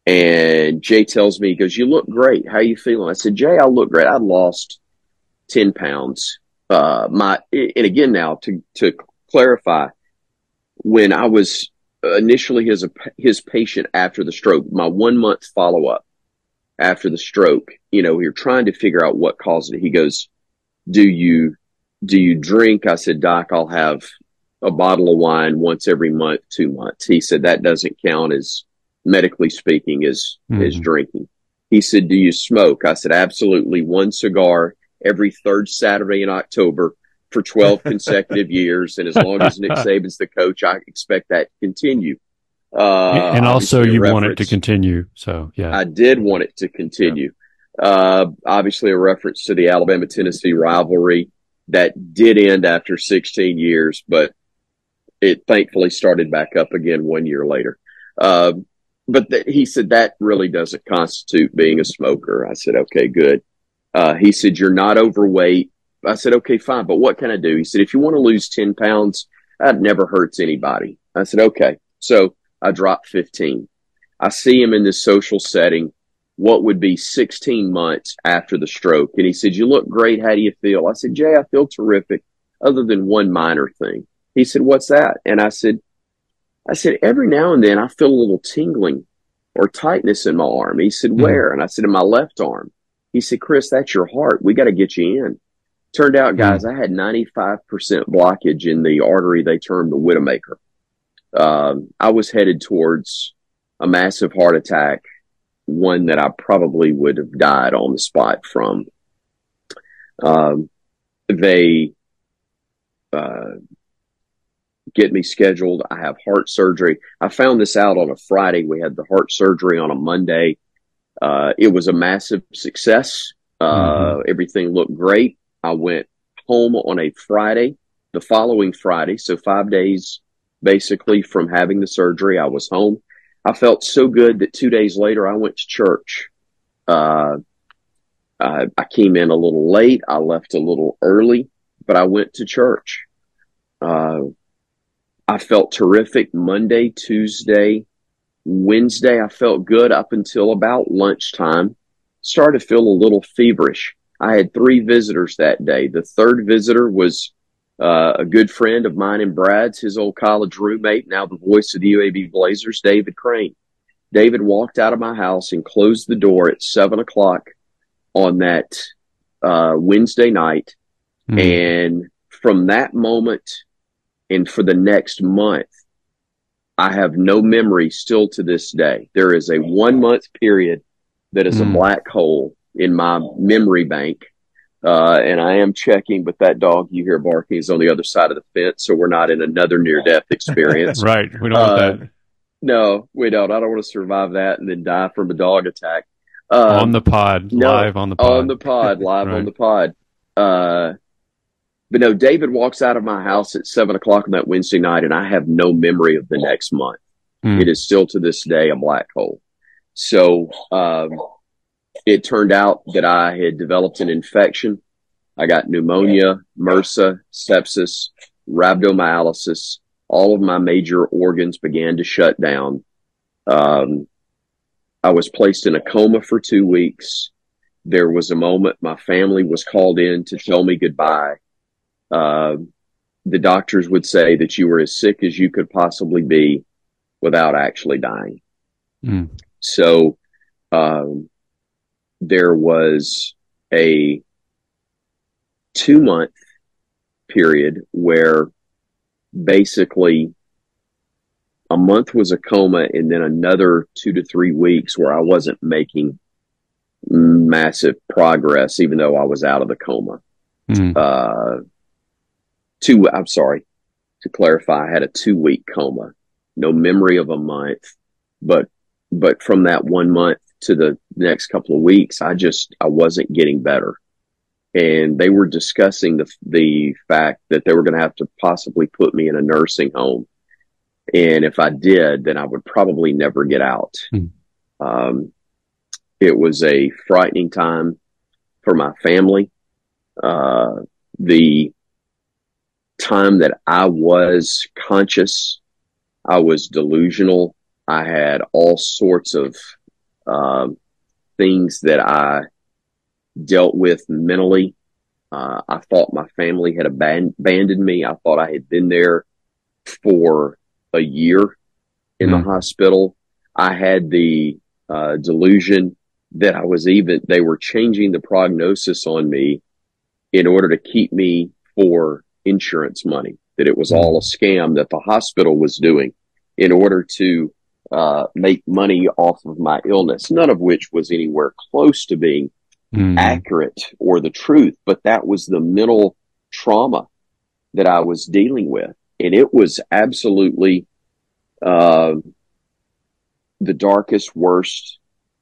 And Jay tells me, he goes, "You look great. How you feeling?" I said, "Jay, I look great. I lost 10 pounds. And again, now to clarify, when I was initially his patient after the stroke, my 1 month follow up after the stroke, you're trying to figure out what caused it. He goes, do you drink?" I said, "Doc, I'll have a bottle of wine once every month, 2 months." He said, "That doesn't count as, medically speaking, as drinking." He said, "Do you smoke?" I said, "Absolutely. 1 cigar every third Saturday in October for 12 consecutive years. And as long as Nick Saban's the coach, I expect that to continue." And also you want it to continue. So, yeah. I did want it to continue. Yeah. Obviously a reference to the Alabama-Tennessee rivalry that did end after 16 years, but it thankfully started back up again 1 year later. He said, "That really doesn't constitute being a smoker." I said, "Okay, good." He said, "You're not overweight." I said, "Okay, fine, but what can I do?" He said, "If you want to lose 10 pounds, that never hurts anybody." I said, "Okay." So I dropped 15. I see him in this social setting, what would be 16 months after the stroke. And he said, "You look great. How do you feel?" I said, "Jay, I feel terrific, other than one minor thing." He said, "What's that?" And I said, "Every now and then I feel a little tingling or tightness in my arm." He said, "Where?" And I said, "In my left arm." He said, "Chris, that's your heart. We got to get you in." Turned out, guys, I had 95% blockage in the artery they termed the Widowmaker. I was headed towards a massive heart attack, one that I probably would have died on the spot from. They get me scheduled. I have heart surgery. I found this out on a Friday. We had the heart surgery on a Monday. It was a massive success. Everything looked great. I went home on a Friday, the following Friday. So 5 days basically from having the surgery, I was home. I felt so good that 2 days later I went to church. I came in a little late. I left a little early, but I went to church. I felt terrific Monday, Tuesday, Wednesday. I felt good up until about lunchtime. Started to feel a little feverish. I had 3 visitors that day. The third visitor was a good friend of mine and Brad's, his old college roommate, now the voice of the UAB Blazers, David Crane. David walked out of my house and closed the door at 7:00 on that Wednesday night. And from that moment and for the next month, I have no memory still to this day. There is a 1 month period that is a black hole in my memory bank. And I am checking, but that dog you hear barking is on the other side of the fence. So we're not in another near-death experience. Right. We don't want that. No, we don't. I don't want to survive that and then die from a dog attack. On the pod, live on the pod. On the pod, live right. On the pod. But no, David walks out of my house at 7:00 on that Wednesday night, and I have no memory of the next month. It is still to this day a black hole. So it turned out that I had developed an infection. I got pneumonia, MRSA, sepsis, rhabdomyolysis. All of my major organs began to shut down. I was placed in a coma for 2 weeks. There was a moment my family was called in to tell me goodbye. The doctors would say that you were as sick as you could possibly be without actually dying. So there was a 2-month period where basically a month was a coma and then another 2 to 3 weeks where I wasn't making massive progress, even though I was out of the coma. I'm sorry, to clarify, I had a 2-week coma, no memory of a month, but from that 1 month to the next couple of weeks, I wasn't getting better. And they were discussing the fact that they were going to have to possibly put me in a nursing home. And if I did, then I would probably never get out. It was a frightening time for my family. The time that I was conscious, I was delusional. I had all sorts of things that I dealt with mentally. I thought my family had abandoned me. I thought I had been there for a year in the hospital. I had the delusion that they were changing the prognosis on me in order to keep me for insurance money, that it was all a scam that the hospital was doing in order to make money off of my illness, none of which was anywhere close to being accurate or the truth, but that was the mental trauma that I was dealing with. And it was absolutely the darkest, worst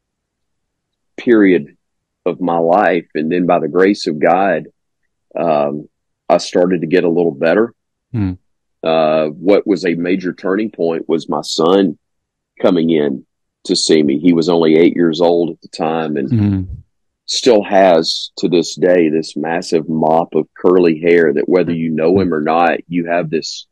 period of my life. And then by the grace of God, I started to get a little better. What was a major turning point was my son coming in to see me. He was only 8 years old at the time, and still has to this day this massive mop of curly hair that, whether you know him or not, you have this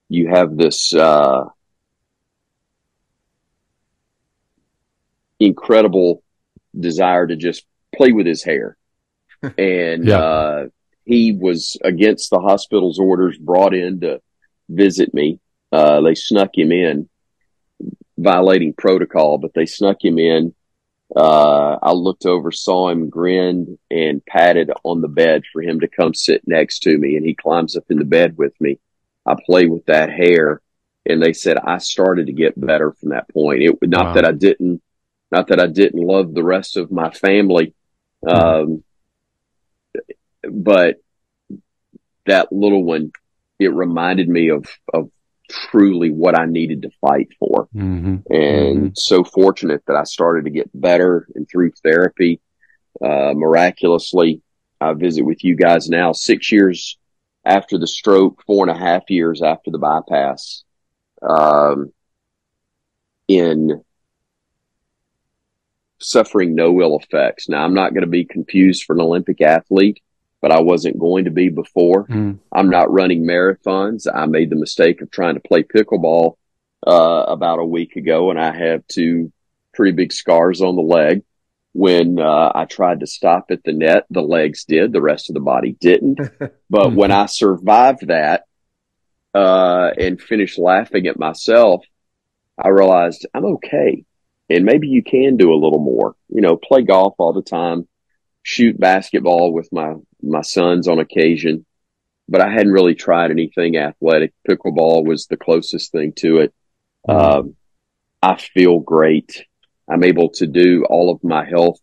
incredible desire to just play with his hair. And he was, against the hospital's orders, brought in to visit me. They snuck him in, violating protocol, but they snuck him in. I looked over, saw him, grinned, and patted on the bed for him to come sit next to me. And he climbs up in the bed with me. I play with that hair, and they said I started to get better from that point. It not that I didn't love the rest of my family, but that little one, it reminded me of truly what I needed to fight for. And so fortunate that I started to get better, and through therapy, miraculously, I visit with you guys now 6 years after the stroke, 4.5 years after the bypass, in suffering no ill effects. Now, I'm not going to be confused for an Olympic athlete, but I wasn't going to be before. I'm not running marathons. I made the mistake of trying to play pickleball about a week ago, and I have 2 pretty big scars on the leg. When I tried to stop at the net, the legs did, the rest of the body didn't. But when I survived that and finished laughing at myself, I realized I'm okay. And maybe you can do a little more, play golf all the time, shoot basketball with my sons on occasion, but I hadn't really tried anything athletic. Pickleball was the closest thing to it. I feel great. I'm able to do all of my health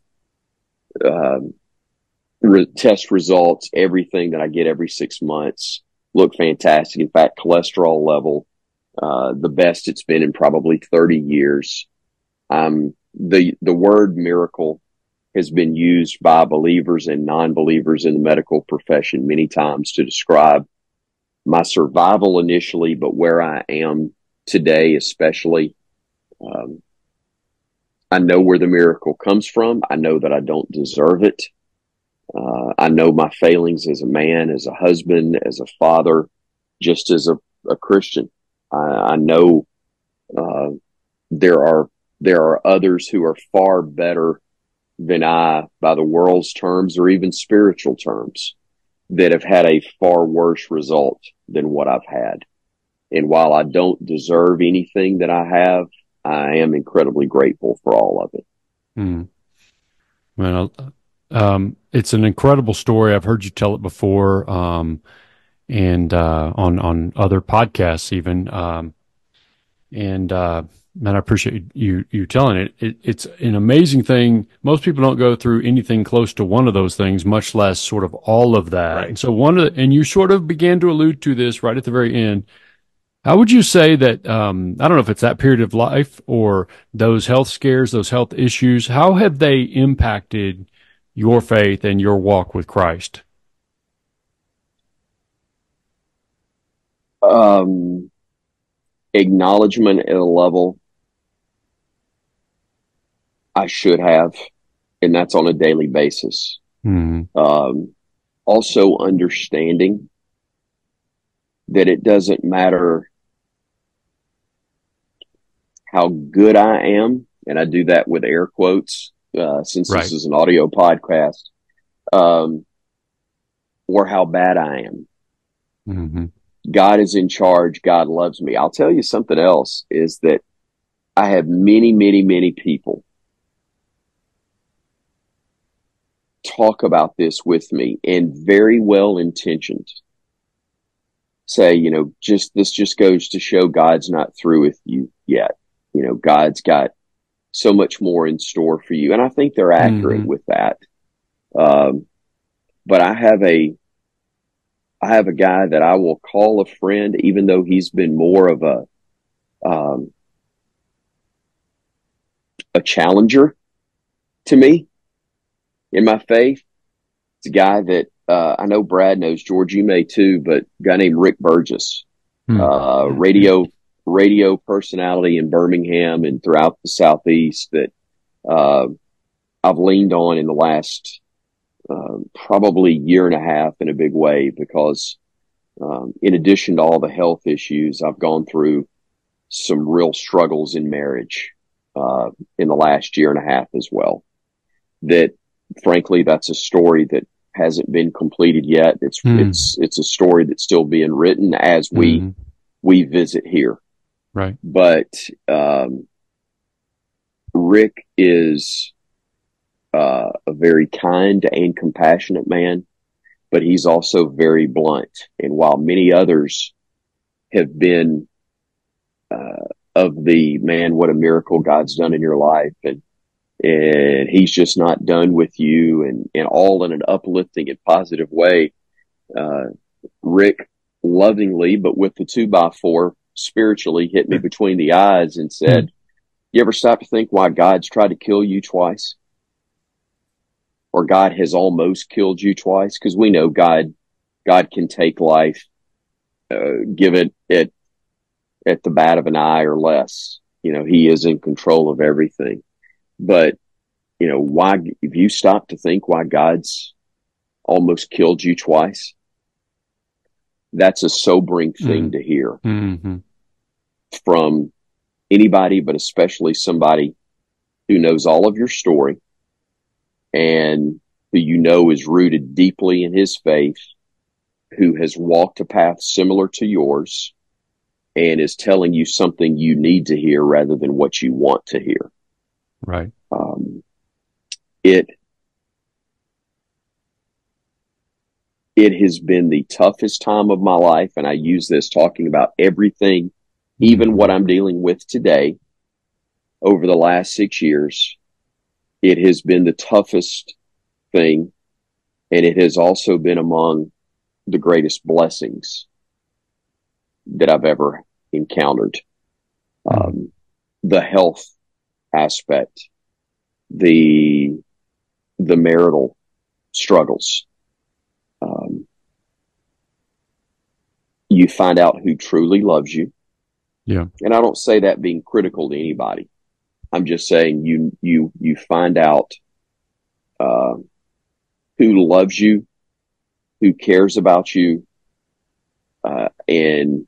test results, everything that I get every 6 months look fantastic. In fact, cholesterol level, the best it's been in probably 30 years. The word miracle has been used by believers and non-believers in the medical profession many times to describe my survival initially, but where I am today, especially. I know where the miracle comes from. I know that I don't deserve it. I know my failings as a man, as a husband, as a father, just as a Christian. I know there are others who are far better than I by the world's terms, or even spiritual terms, that have had a far worse result than what I've had. And while I don't deserve anything that I have, I am incredibly grateful for all of it. Well, it's an incredible story. I've heard you tell it before, and on other podcasts even. Man, I appreciate you telling it. It's an amazing thing. Most people don't go through anything close to one of those things, much less sort of all of that. Right. And so and you sort of began to allude to this right at the very end. How would you say that, I don't know if it's that period of life or those health scares, those health issues, how have they impacted your faith and your walk with Christ? Acknowledgement at a level I should have, and that's on a daily basis. Also understanding that it doesn't matter how good I am and I do that with air quotes, since Right. this is an audio podcast, or how bad I am. Mm-hmm. God is in charge. God loves me. I'll tell you something else is that I have many, many, many people talk about this with me, and very well intentioned say, this just goes to show God's not through with you yet. God's got so much more in store for you. And I think they're accurate with that. But I have a guy that I will call a friend, even though he's been more of a challenger to me in my faith. It's a guy that I know Brad knows, George, you may too, but a guy named Rick Burgess, radio personality in Birmingham and throughout the Southeast that I've leaned on in the last probably year and a half in a big way, because in addition to all the health issues, I've gone through some real struggles in marriage in the last year and a half as well. That frankly, that's a story that hasn't been completed yet. It's a story that's still being written as we visit here. Right. But Rick is a very kind and compassionate man, but he's also very blunt. And while many others have been of the, man, what a miracle God's done in your life, and he's just not done with you, and all in an uplifting and positive way, Rick lovingly, but with the 2x4, spiritually hit me between the eyes and said, you ever stop to think why God's tried to kill you twice? Or God has almost killed you twice? Because we know God can take life, give it at the bat of an eye or less. He is in control of everything. But, why, if you stop to think why God's almost killed you twice, that's a sobering thing to hear from anybody, but especially somebody who knows all of your story and who is rooted deeply in his faith, who has walked a path similar to yours and is telling you something you need to hear rather than what you want to hear. Right. It has been the toughest time of my life, and I use this talking about everything, even what I'm dealing with today. Over the last 6 years, it has been the toughest thing, and it has also been among the greatest blessings that I've ever encountered. The health aspect, the marital struggles. You find out who truly loves you. Yeah. And I don't say that being critical to anybody. I'm just saying you find out who loves you, who cares about you, and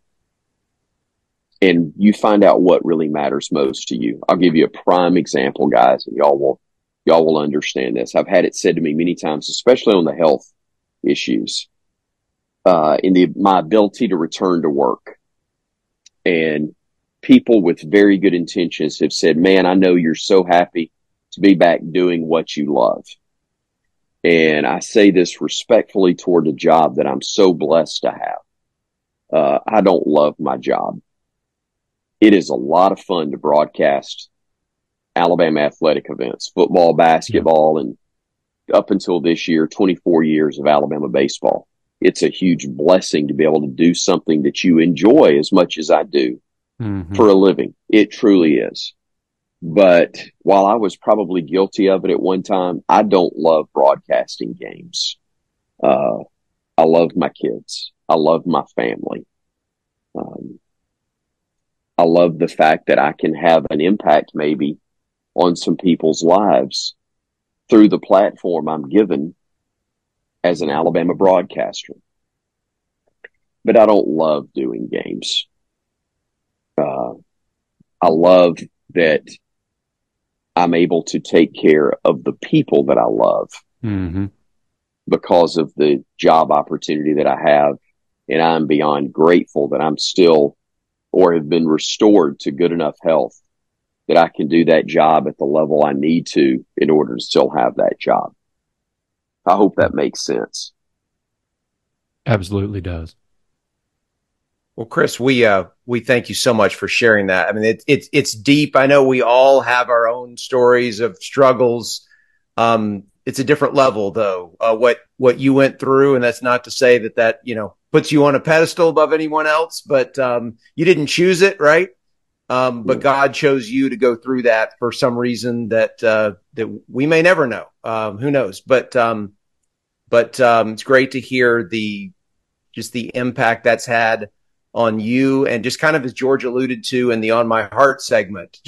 you find out what really matters most to you. I'll give you a prime example, guys, and y'all will understand this. I've had it said to me many times, especially on the health issues, my ability to return to work. And people with very good intentions have said, man, I know you're so happy to be back doing what you love. And I say this respectfully toward a job that I'm so blessed to have. I don't love my job. It is a lot of fun to broadcast Alabama athletic events, football, basketball, and up until this year, 24 years of Alabama baseball. It's a huge blessing to be able to do something that you enjoy as much as I do for a living. It truly is. But while I was probably guilty of it at one time, I don't love broadcasting games. I love my kids. I love my family. I love the fact that I can have an impact maybe on some people's lives through the platform I'm given as an Alabama broadcaster. But I don't love doing games. I love that I'm able to take care of the people that I love Mm-hmm. because of the job opportunity that I have. And I'm beyond grateful that I'm still or have been restored to good enough health that I can do that job at the level I need to in order to still have that job. I hope that makes sense. Absolutely does. Well, Chris, we thank you so much for sharing that. I mean, it's deep. I know we all have our own stories of struggles. It's a different level, though. What you went through, and that's not to say that puts you on a pedestal above anyone else, but you didn't choose it, right? But God chose you to go through that for some reason that we may never know. Who knows? But it's great to hear the impact that's had on you, and just kind of as George alluded to in the On My Heart segment,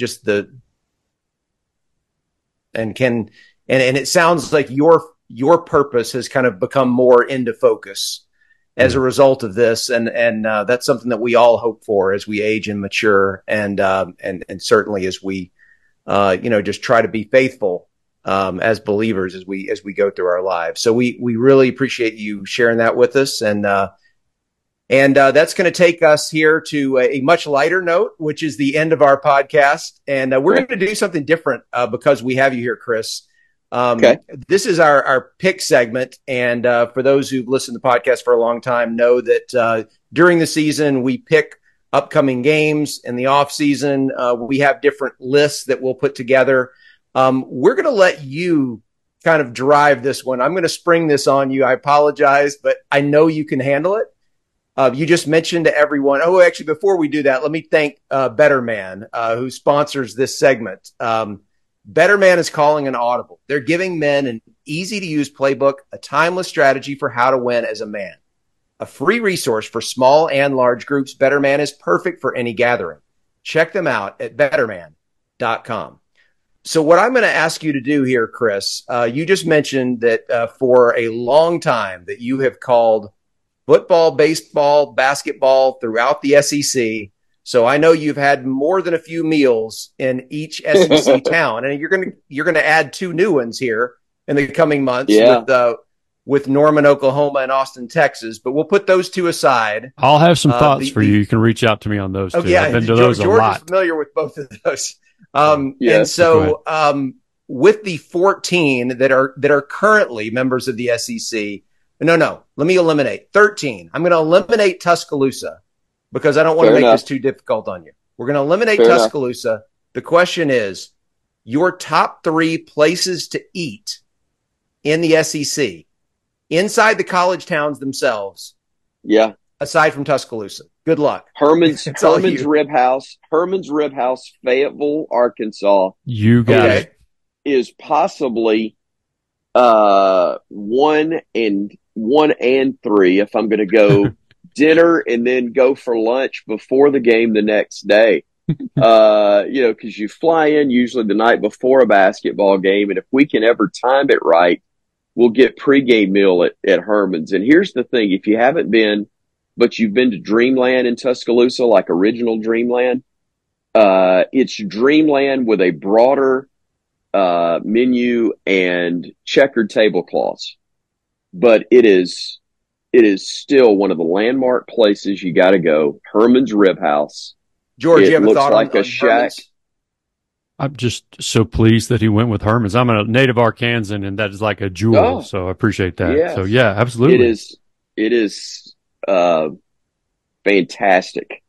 and it sounds like your purpose has kind of become more into focus as a result of this, and that's something that we all hope for as we age and mature, and certainly as we just try to be faithful as believers as we go through our lives. So we really appreciate you sharing that with us, and that's going to take us here to a much lighter note, which is the end of our podcast. And we're going to do something different because we have you here, Chris. Okay. This is our pick segment. And for those who've listened to the podcast for a long time, know that during the season, we pick upcoming games. In the off season, we have different lists that we'll put together. We're going to let you kind of drive this one. I'm going to spring this on you. I apologize, but I know you can handle it. You just mentioned to everyone. Oh, actually, before we do that, let me thank Better Man, who sponsors this segment. Better Man is calling an audible. They're giving men an easy-to-use playbook, a timeless strategy for how to win as a man. A free resource for small and large groups, Better Man is perfect for any gathering. Check them out at betterman.com. So what I'm going to ask you to do here, Chris, you just mentioned that for a long time that you have called football, baseball, basketball throughout the SEC. So I know you've had more than a few meals in each SEC town, and you're going to add 2 new ones here in the coming months with Norman, Oklahoma, and Austin, Texas. But we'll put those 2 aside. I'll have some thoughts for you. You can reach out to me on those too. Yeah, I've been to those George a lot. is familiar with both of those. And so with the 14 that are currently members of the SEC. No. Let me eliminate 13. I'm going to eliminate Tuscaloosa because I don't want to make this too difficult on you. We're going to eliminate Tuscaloosa. The question is your top 3 places to eat in the SEC inside the college towns themselves. Yeah. Aside from Tuscaloosa. Good luck. Herman's Rib House, Fayetteville, Arkansas. You got it. Is possibly 1 and 3 if I'm going to go dinner and then go for lunch before the game the next day. Because you fly in usually the night before a basketball game, and if we can ever time it right, we'll get pregame meal at Herman's. And here's the thing: if you haven't been, but you've been to Dreamland in Tuscaloosa, like original Dreamland, it's Dreamland with a broader menu and checkered tablecloths. But it is still one of the landmark places you got to go. Herman's Rib House. George, you have a thought like on a shack. Herman's? I'm just so pleased that he went with Herman's. I'm a native Arkansan, and that is like a jewel. So I appreciate that. Yes. So yeah, absolutely. It is fantastic.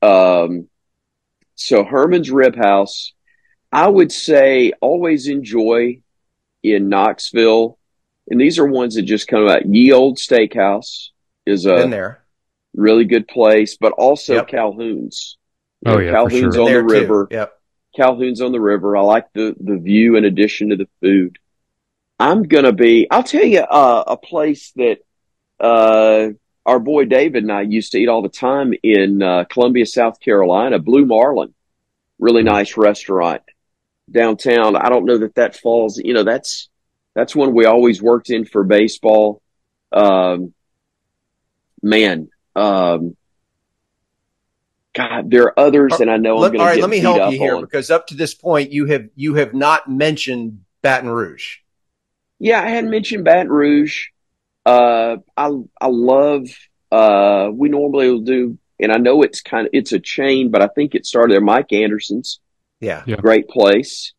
So Herman's Rib House, I would say always enjoy in Knoxville. And these are ones that just come out. Ye Old Steakhouse is a really good place, but also Calhoun's. Calhoun's for sure. on the river. Yep. Calhoun's on the river. I like the view in addition to the food. I'll tell you a place that our boy David and I used to eat all the time in Columbia, South Carolina, Blue Marlin. Really nice restaurant downtown. I don't know that falls, that's one we always worked in for baseball. God, God, there are others, and I know I'm going to get all right, let me beat help up you here on. because up to this point you have not mentioned Baton Rouge. Yeah, I hadn't mentioned Baton Rouge. I love. We normally will do, and I know it's a chain, but I think it started there. Mike Anderson's, Yeah. great place.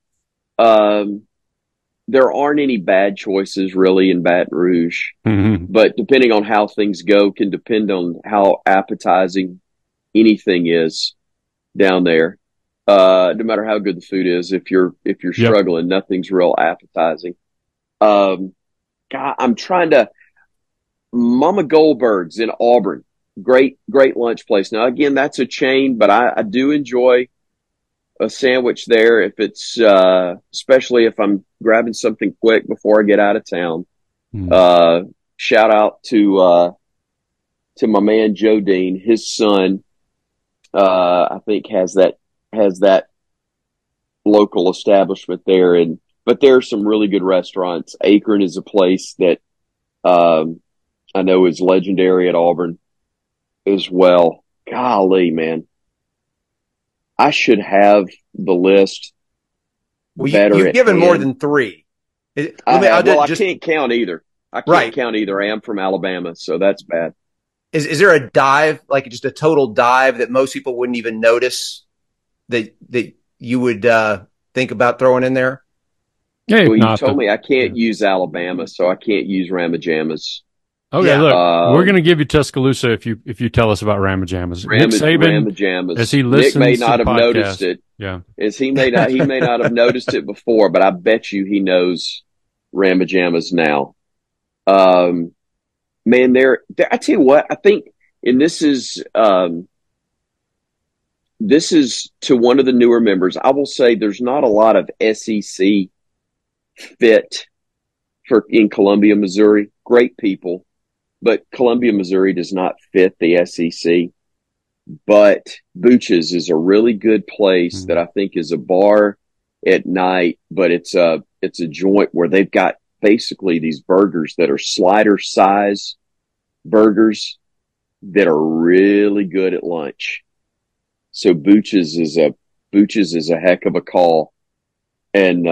There aren't any bad choices really in Baton Rouge, but depending on how things go, can depend on how appetizing anything is down there. No matter how good the food is, if you're struggling, nothing's real appetizing. God, I'm trying to. Mama Goldberg's in Auburn, great lunch place. Now again, that's a chain, but I do enjoy a sandwich there if it's especially if I'm grabbing something quick before I get out of town. Shout out to my man Joe Dean. His son I think has that local establishment there, but there are some really good restaurants. Akron is a place that I know is legendary at Auburn as well. Golly, man. I should have the list better. You've given more than three. I can't count either. I can't count either. I am from Alabama, so that's bad. Is there a dive, like just a total dive that most people wouldn't even notice that you would think about throwing in there? Yeah, well, you told me I can't use Alabama, so I can't use Ramajamas. Okay, look, we're going to give you Tuscaloosa if you tell us about Ramajamas. Nick Saban, Ramajamas. as he listens Nick may not to have podcast, noticed it. Yeah, as he may not have noticed it before, but I bet you he knows Ramajamas now. Man, I tell you what, I think, and this is to one of the newer members. I will say there's not a lot of SEC fit in Columbia, Missouri. Great people. But Columbia, Missouri does not fit the SEC. But Booch's is a really good place that I think is a bar at night, but it's a joint where they've got basically these burgers that are slider size burgers that are really good at lunch. So Booch's is a heck of a call. And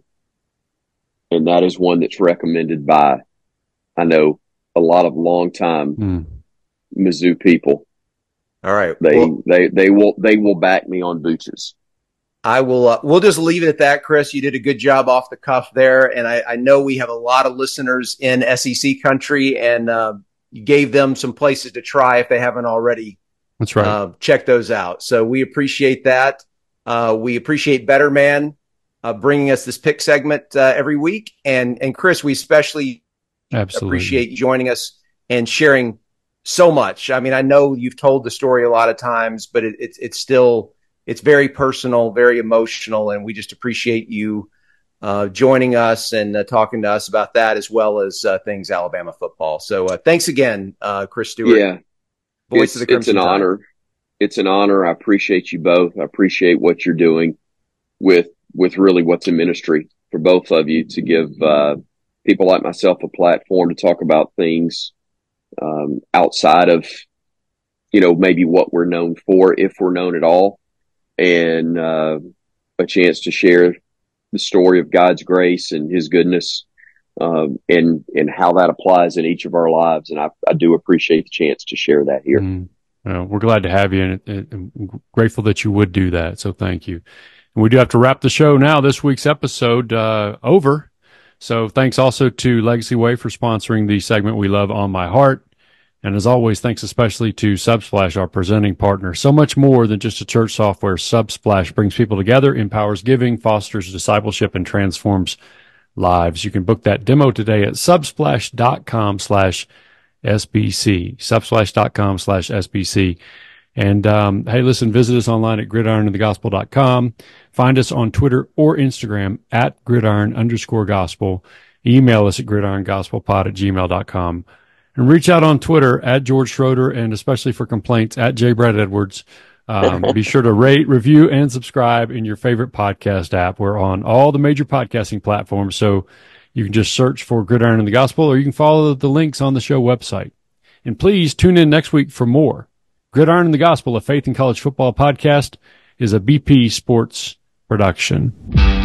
that is one that's recommended by, I know, a lot of longtime Mizzou people. All right. They will back me on Booch's. I will. We'll just leave it at that, Chris. You did a good job off the cuff there, and I know we have a lot of listeners in SEC country, and you gave them some places to try if they haven't already. That's right. Check those out. So we appreciate that. We appreciate Better Man bringing us this pick segment every week, and Chris, we especially appreciate you joining us and sharing so much. I mean, I know you've told the story a lot of times, but it's still. It's very personal, very emotional, and we just appreciate you joining us and talking to us about that as well as things Alabama football. So thanks again, Chris Stewart. Yeah, Voice of the Crimson Tide. It's an honor. It's an honor. I appreciate you both. I appreciate what you're doing with really what's in ministry for both of you to give people like myself a platform to talk about things outside of, maybe what we're known for, if we're known at all. And a chance to share the story of God's grace and His goodness, and how that applies in each of our lives. And I do appreciate the chance to share that here. We're glad to have you, and grateful that you would do that. So thank you. And we do have to wrap the show now. This week's episode over. So thanks also to Legacy Way for sponsoring the segment we love, On My Heart. And as always, thanks especially to Subsplash, our presenting partner. So much more than just a church software. Subsplash brings people together, empowers giving, fosters discipleship, and transforms lives. You can book that demo today at subsplash.com/SBC. Subsplash.com/SBC. And hey, listen, visit us online at gridironandthegospel.com. Find us on Twitter or Instagram at gridiron_gospel. Email us at gridirongospelpod@gmail.com. And reach out on Twitter at George Schroeder, and especially for complaints at J. Brad Edwards. Be sure to rate, review, and subscribe in your favorite podcast app. We're on all the major podcasting platforms, so you can just search for Gridiron and the Gospel, or you can follow the links on the show website. And please tune in next week for more Gridiron and the Gospel of Faith in College Football podcast is a BP Sports production.